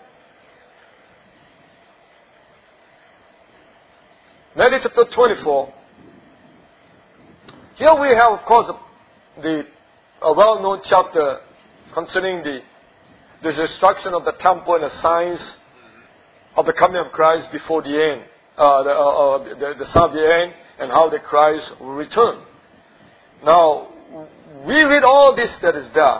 Matthew chapter twenty-four, here we have, of course, the a well-known chapter concerning the, the destruction of the temple and the signs of the coming of Christ before the end, uh, the, uh, uh, the, the sign of the end, and how the Christ will return. Now, we read all this that is there,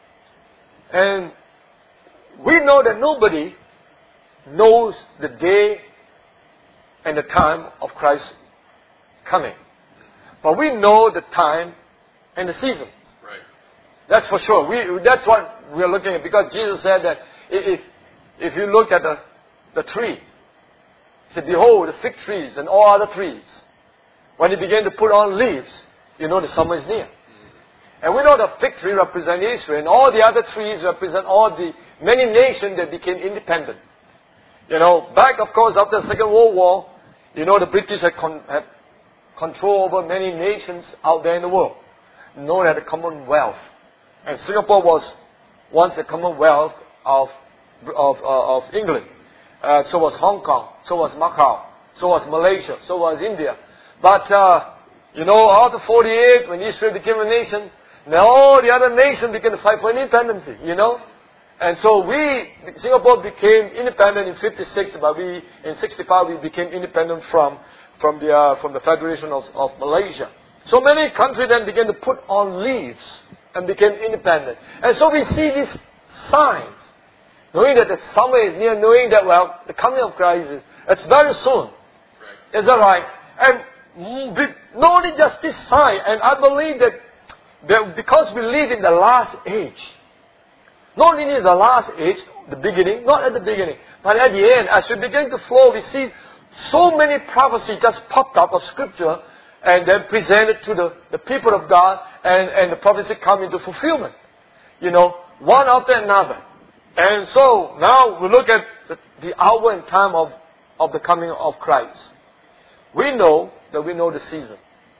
and we know that nobody knows the day and the time of Christ's coming. But we know the time and the season. Right. That's for sure. We, that's what we're looking at, because Jesus said that if, if you look at the, the tree, He said, behold, the fig trees and all other trees, when they begin to put on leaves, you know the summer is near. Mm-hmm. And we know the fig tree represents Israel, and all the other trees represent all the many nations that became independent. You know, back, of course, after the Second World War, you know, the British had, con- had control over many nations out there in the world, known as the Commonwealth. And Singapore was once the Commonwealth of of, uh, of England. Uh, so was Hong Kong. So was Macau. So was Malaysia. So was India. But uh, you know, after forty-eight, when Israel became a nation, now all the other nations began to fight for independence. You know, and so we Singapore became independent in fifty-six, but we in sixty-five we became independent from from the uh, from the Federation of, of Malaysia. So many countries then began to put on leaves and became independent. And so we see these signs, knowing that the summer is near, knowing that, well, the coming of Christ is, it's very soon. Right. Is that right? And not only just this sign, and I believe that, that because we live in the last age, not only in the last age, the beginning, not at the beginning, but at the end, as we begin to flow, we see so many prophecies just popped up of Scripture and then presented to the, the people of God, and, and the prophecy come into fulfillment. You know, one after another. And so, now we look at the, the hour and time of, of the coming of Christ. We know that we know the season.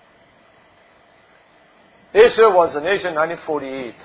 Israel was a nation in nineteen forty-eight.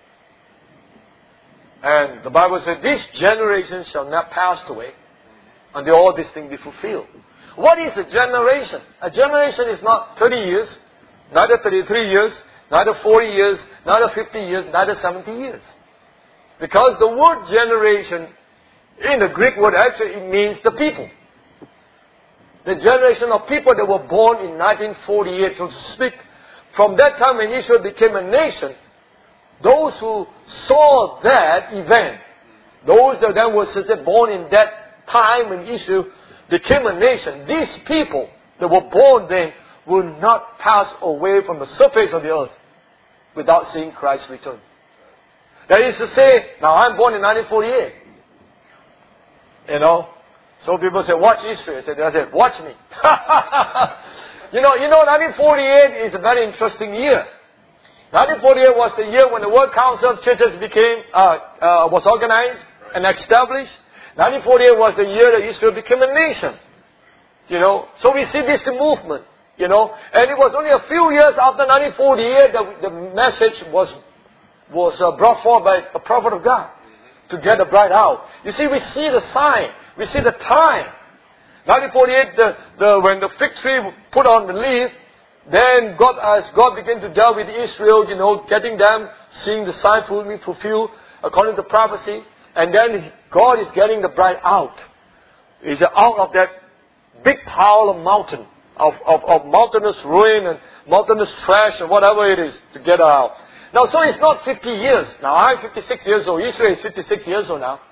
And the Bible said, this generation shall not pass away until all these things be fulfilled. What is a generation? A generation is not thirty years, neither thirty-three years, neither forty years, neither fifty years, neither seventy years. Because the word generation in the Greek word actually it means the people. The generation of people that were born in nineteen forty-eight, so to speak. From that time when Israel became a nation, those who saw that event, those that then were born in that time when Israel became a nation, these people that were born then will not pass away from the surface of the earth without seeing Christ return. That is to say, now I'm born in nineteen forty-eight. You know, so people say, watch Israel. I said, watch me. you know, you know, nineteen forty-eight is a very interesting year. nineteen forty-eight was the year when the World Council of Churches became, uh, uh, was organized and established. nineteen forty-eight was the year that Israel became a nation. You know, so we see this movement, you know, and it was only a few years after nineteen forty-eight that the message was, was uh, brought forth by a prophet of God to get the bride out. You see, we see the sign, we see the time. nineteen forty-eight, the, the, when the fig tree put on the leaf, then God, as God began to deal with Israel, you know, getting them, seeing the sign fulfilled according to prophecy, and then God is getting the bride out. He's out of that big pile of mountain, of, of, of mountainous ruin and mountainous trash and whatever it is to get her out. Now, so it's not fifty years. Now, I'm fifty-six years old. Israel is fifty-six years old now.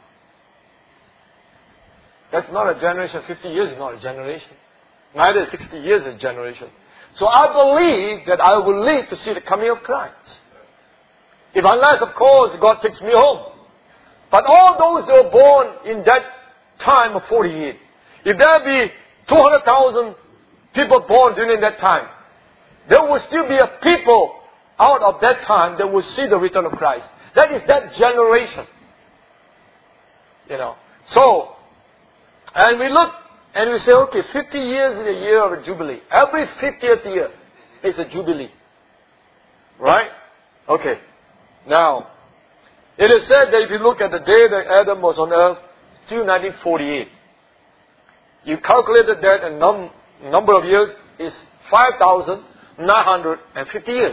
That's not a generation. fifty years is not a generation. Neither is sixty years a generation. So I believe that I will live to see the coming of Christ. If unless, of course, God takes me home. But all those who were born in that time of forty-eight, if there be two hundred thousand people born during that time, there will still be a people out of that time that will see the return of Christ. That is that generation. You know. So, and we look and we say, okay, fifty years is a year of a jubilee. Every fiftieth year is a jubilee. Right? Okay. Now, It is said that if you look at the day that Adam was on earth, till nineteen forty-eight, you calculated that a num- number of years is five thousand nine hundred fifty years.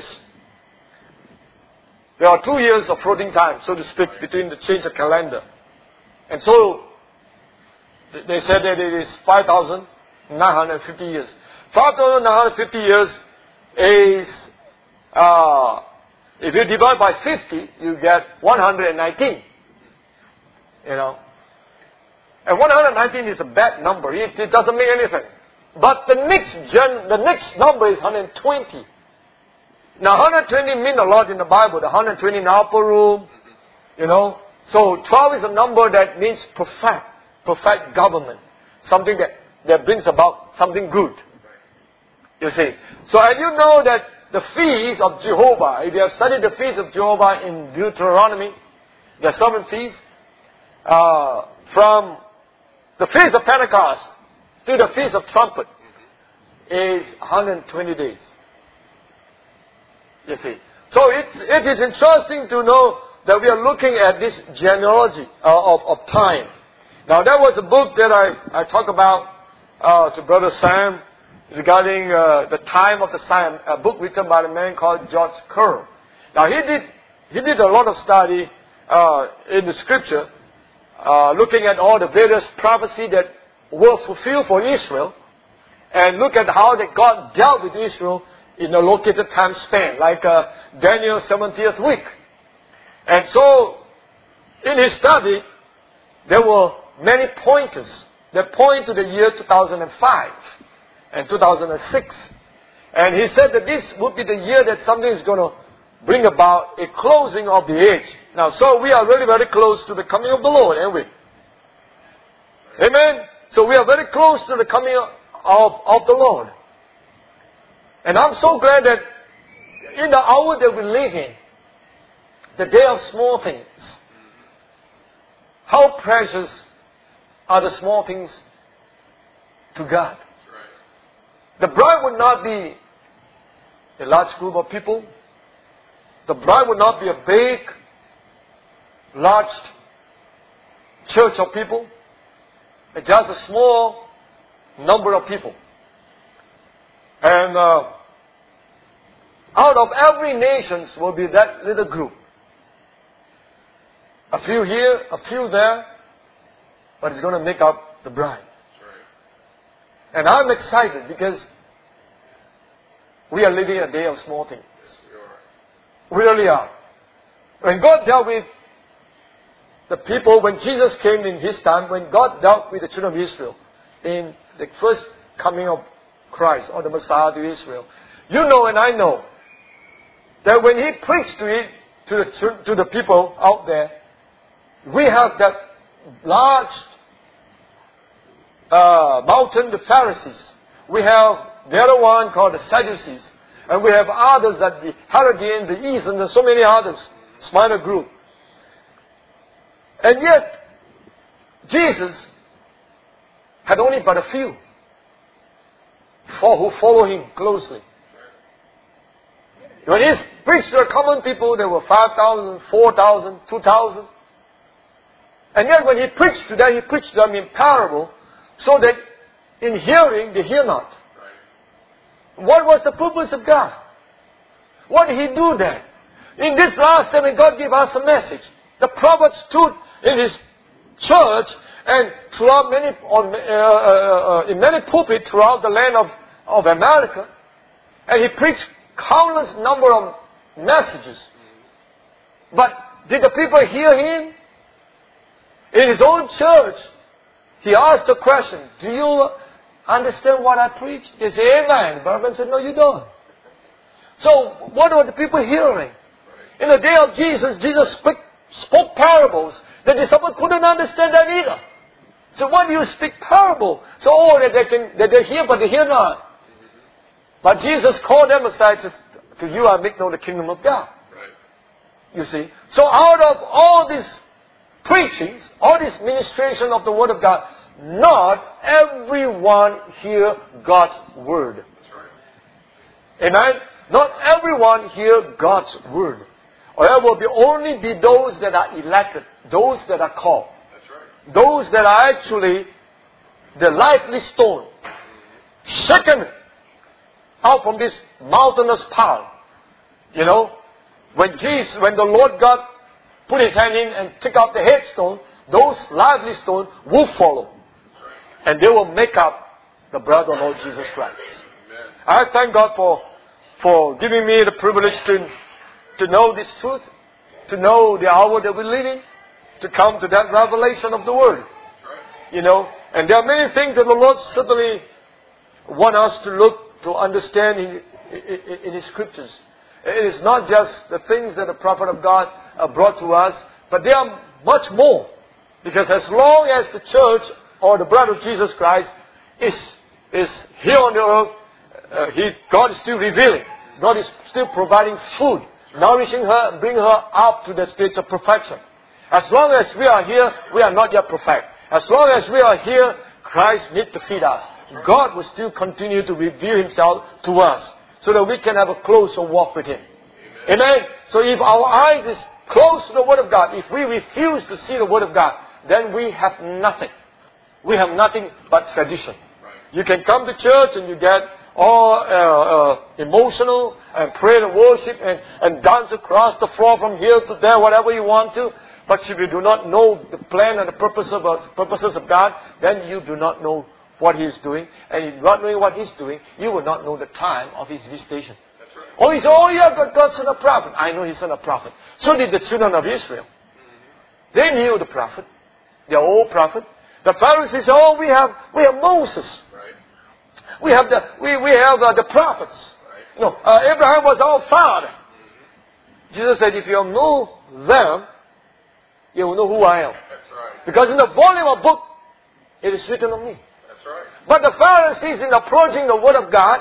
There are two years of floating time, so to speak, between the change of calendar. And so, they said that it is five thousand nine hundred fifty years. five thousand nine hundred fifty years is, uh, if you divide by fifty, you get one hundred nineteen. You know. And one hundred nineteen is a bad number. It, it doesn't mean anything. But the next gen, the next number is one hundred twenty. Now, one hundred twenty means a lot in the Bible. The one hundred twenty in the upper room, you know. So, twelve is a number that means perfect, perfect government. Something that, that brings about something good. You see. So, and you know that the feast of Jehovah, if you have studied the feast of Jehovah in Deuteronomy, the seven feasts, uh, from the feast of Pentecost to the feast of trumpet is one hundred twenty days. You see. So it's, it is interesting to know that we are looking at this genealogy uh, of, of time. Now that was a book that I, I talked about uh, to Brother Sam regarding uh, the time of the Sam, a book written by a man called George Kerr. Now he did, he did a lot of study uh, in the scripture, uh, looking at all the various prophecies that were fulfilled for Israel, and look at how that God dealt with Israel in a located time span, like uh, Daniel's seventieth week. And so, in his study, there were many pointers that point to the year two thousand five and two thousand six. And he said that this would be the year that something is going to bring about a closing of the age. Now, so we are really very close to the coming of the Lord, aren't we? Amen? So we are very close to the coming of, of the Lord. And I'm so glad that in the hour that we live in, the day of small things, how precious are the small things to God. The bride would not be a large group of people. The bride would not be a big, large church of people. It's just a small number of people. And uh, out of every nation will be that little group. A few here, a few there, but it's going to make up the bride. And I'm excited because we are living a day of small things. We really are. When God dealt with the people, when Jesus came in His time, when God dealt with the children of Israel in the first coming of Christ or the Messiah to Israel, you know and I know that when He preached to it to the to the people out there, we have that large uh, mountain, the Pharisees. We have the other one called the Sadducees, and we have others that the Herodian, the East, and there's so many others, smaller group. And yet, Jesus had only but a few for who follow Him closely. When He preached to the common people, there were five thousand, four thousand, two thousand. And yet when He preached to them, He preached to them in parable, so that in hearing, they hear not. What was the purpose of God? What did He do then? In this last time, when God gave us a message, the prophet stood in his church and throughout many, on, uh, uh, uh, in many pulpits throughout the land of, of America, and he preached countless number of messages. But did the people hear him? In his own church, he asked the question, do you understand what I preach? They say, amen. The Reverend said, no, you don't. So, what were the people hearing? In the day of Jesus, Jesus spoke, spoke parables. The disciples couldn't understand that either. So, why do you speak parable? So, oh, that they can, that they hear, but they hear not. But Jesus called them aside, says, to you I make known the kingdom of God. You see? So, out of all these preachings, all this ministration of the Word of God, not everyone hear God's Word. Amen? Not everyone hear God's Word. Or it will be only be those that are elected, those that are called. That's right. Those that are actually the lively stone, shaken out from this mountainous pile. You know, when Jesus, when the Lord God put His hand in and took out the headstone, those lively stones will follow. And they will make up the brother of Lord Jesus Christ. Amen. I thank God for, for giving me the privilege to, to know this truth, to know the hour that we live in, to come to that revelation of the Word. You know, and there are many things that the Lord certainly wants us to look, to understand in, in, in His Scriptures. It is not just the things that the prophet of God uh, brought to us, but there are much more. Because as long as the church or the bride of Jesus Christ is, is here on the earth, uh, he, God is still revealing. God is still providing food, nourishing her, bringing her up to the state of perfection. As long as we are here, we are not yet perfect. As long as we are here, Christ needs to feed us. God will still continue to reveal Himself to us so that we can have a closer walk with Him. Amen. Amen. So if our eyes is close to the Word of God, if we refuse to see the Word of God, then we have nothing. We have nothing but tradition. You can come to church and you get all uh, uh, emotional and pray and worship and, and dance across the floor from here to there, whatever you want to. But if you do not know the plan and the purpose of, uh, purposes of God, then you do not know what He is doing. And if not knowing what He's doing, you will not know the time of His visitation. That's right. Oh, He said, oh, yeah, God, God sent a prophet. I know He sent a prophet. So did the children of Israel. Mm-hmm. They knew the prophet, their old prophet. The Pharisees said, oh, we have, we have Moses. Right. We have the, we, we have uh, the prophets. Right. No, uh, Abraham was our father. Mm-hmm. Jesus said, if you know them, you will know who I am. That's right. Because in the volume of book, it is written of me. That's right. But the Pharisees, in approaching the Word of God,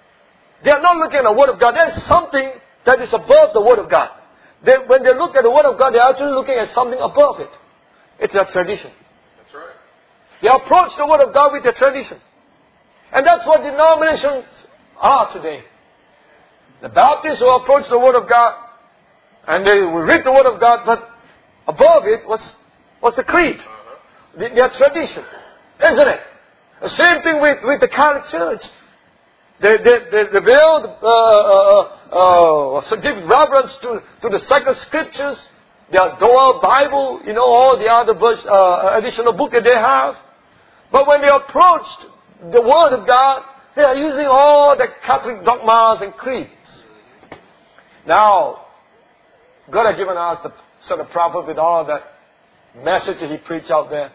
they are not looking at the Word of God. There is something that is above the Word of God. They, when they look at the Word of God, they are actually looking at something above it. It's a tradition. That's right. They approach the Word of God with a tradition. And that's what denominations are today. The Baptists will approach the Word of God, and they will read the Word of God, but above it was, was the creed, uh-huh. the, their tradition, isn't it? The same thing with, with the Catholic Church. They, they, they, they will uh, uh, uh, give reverence to, to the sacred scriptures, their Doa Bible, you know, all the other verse, uh, additional book that they have. But when they approached the Word of God, they are using all the Catholic dogmas and creeds. Now, God has given us the sort of prophet with all that message that he preached out there.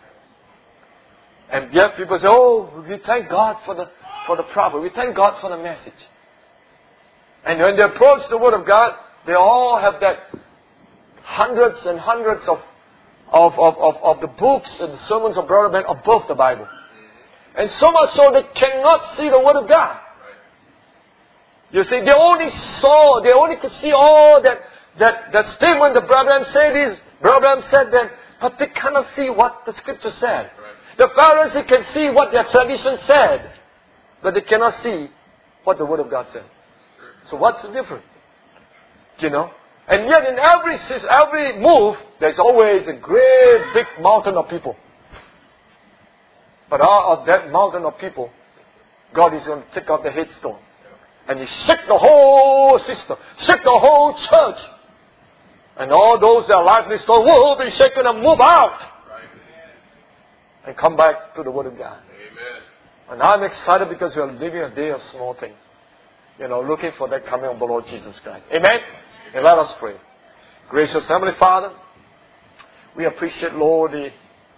And yet people say, oh, we thank God for the for the prophet. We thank God for the message. And when they approach the Word of God, they all have that hundreds and hundreds of of, of, of, of the books and the sermons of Brother Ben above the Bible. And so much so they cannot see the Word of God. You see, they only saw, they only could see all that That, that statement that Brother Branham said is, Brother Branham said that, but they cannot see what the Scripture said. Right. The Pharisees can see what their tradition said, but they cannot see what the Word of God said. So what's the difference? You know? And yet in every every move, there's always a great big mountain of people. But out of that mountain of people, God is going to take out the headstone. And He shake the whole system, shake the whole church. And all those that are lively stone will be shaken and move out. Right. And come back to the Word of God. Amen. And I'm excited because we are living a day of small things. You know, looking for that coming of the Lord Jesus Christ. Amen? Amen? And let us pray. Gracious Heavenly Father, we appreciate, Lord, the,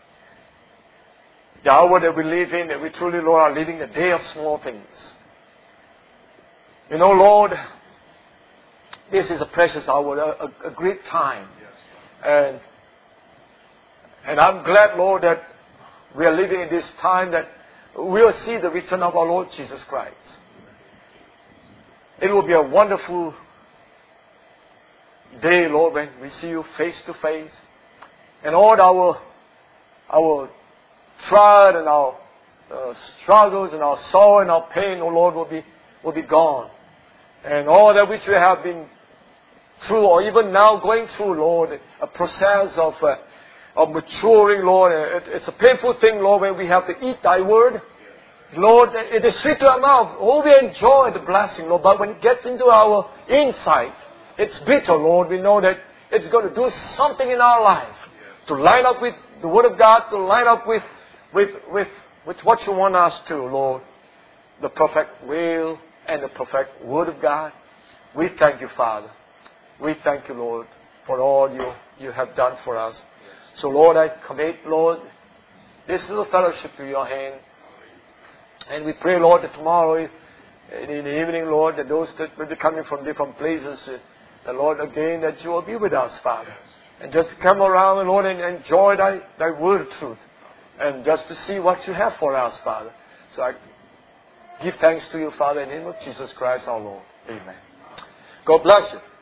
the hour that we live in, that we truly, Lord, are living a day of small things. You know, Lord, this is a precious hour, a, a, a great time. Yes. And, and I'm glad, Lord, that we are living in this time that we'll see the return of our Lord Jesus Christ. It will be a wonderful day, Lord, when we see you face to face. And all our, our trial and our uh, struggles and our sorrow and our pain, oh Lord, will be, will be gone. And all that which we have been through, or even now going through, Lord, a process of, uh, of maturing, Lord. It, it's a painful thing, Lord, when we have to eat Thy Word. Lord, it is sweet to our mouth. Oh, we enjoy the blessing, Lord. But when it gets into our inside, it's bitter, Lord. We know that it's going to do something in our life to line up with the Word of God, to line up with, with, with, with what You want us to, Lord. The perfect will and the perfect Word of God. We thank You, Father. We thank You, Lord, for all You, you have done for us. So, Lord, I commit, Lord, this little fellowship to Your hand. And we pray, Lord, that tomorrow in the evening, Lord, that those that will be coming from different places, uh, the Lord, again, that You will be with us, Father. And just come around, Lord, and enjoy Thy, Thy Word of truth. And just to see what You have for us, Father. So I give thanks to You, Father, in the name of Jesus Christ our Lord. Amen. God bless you.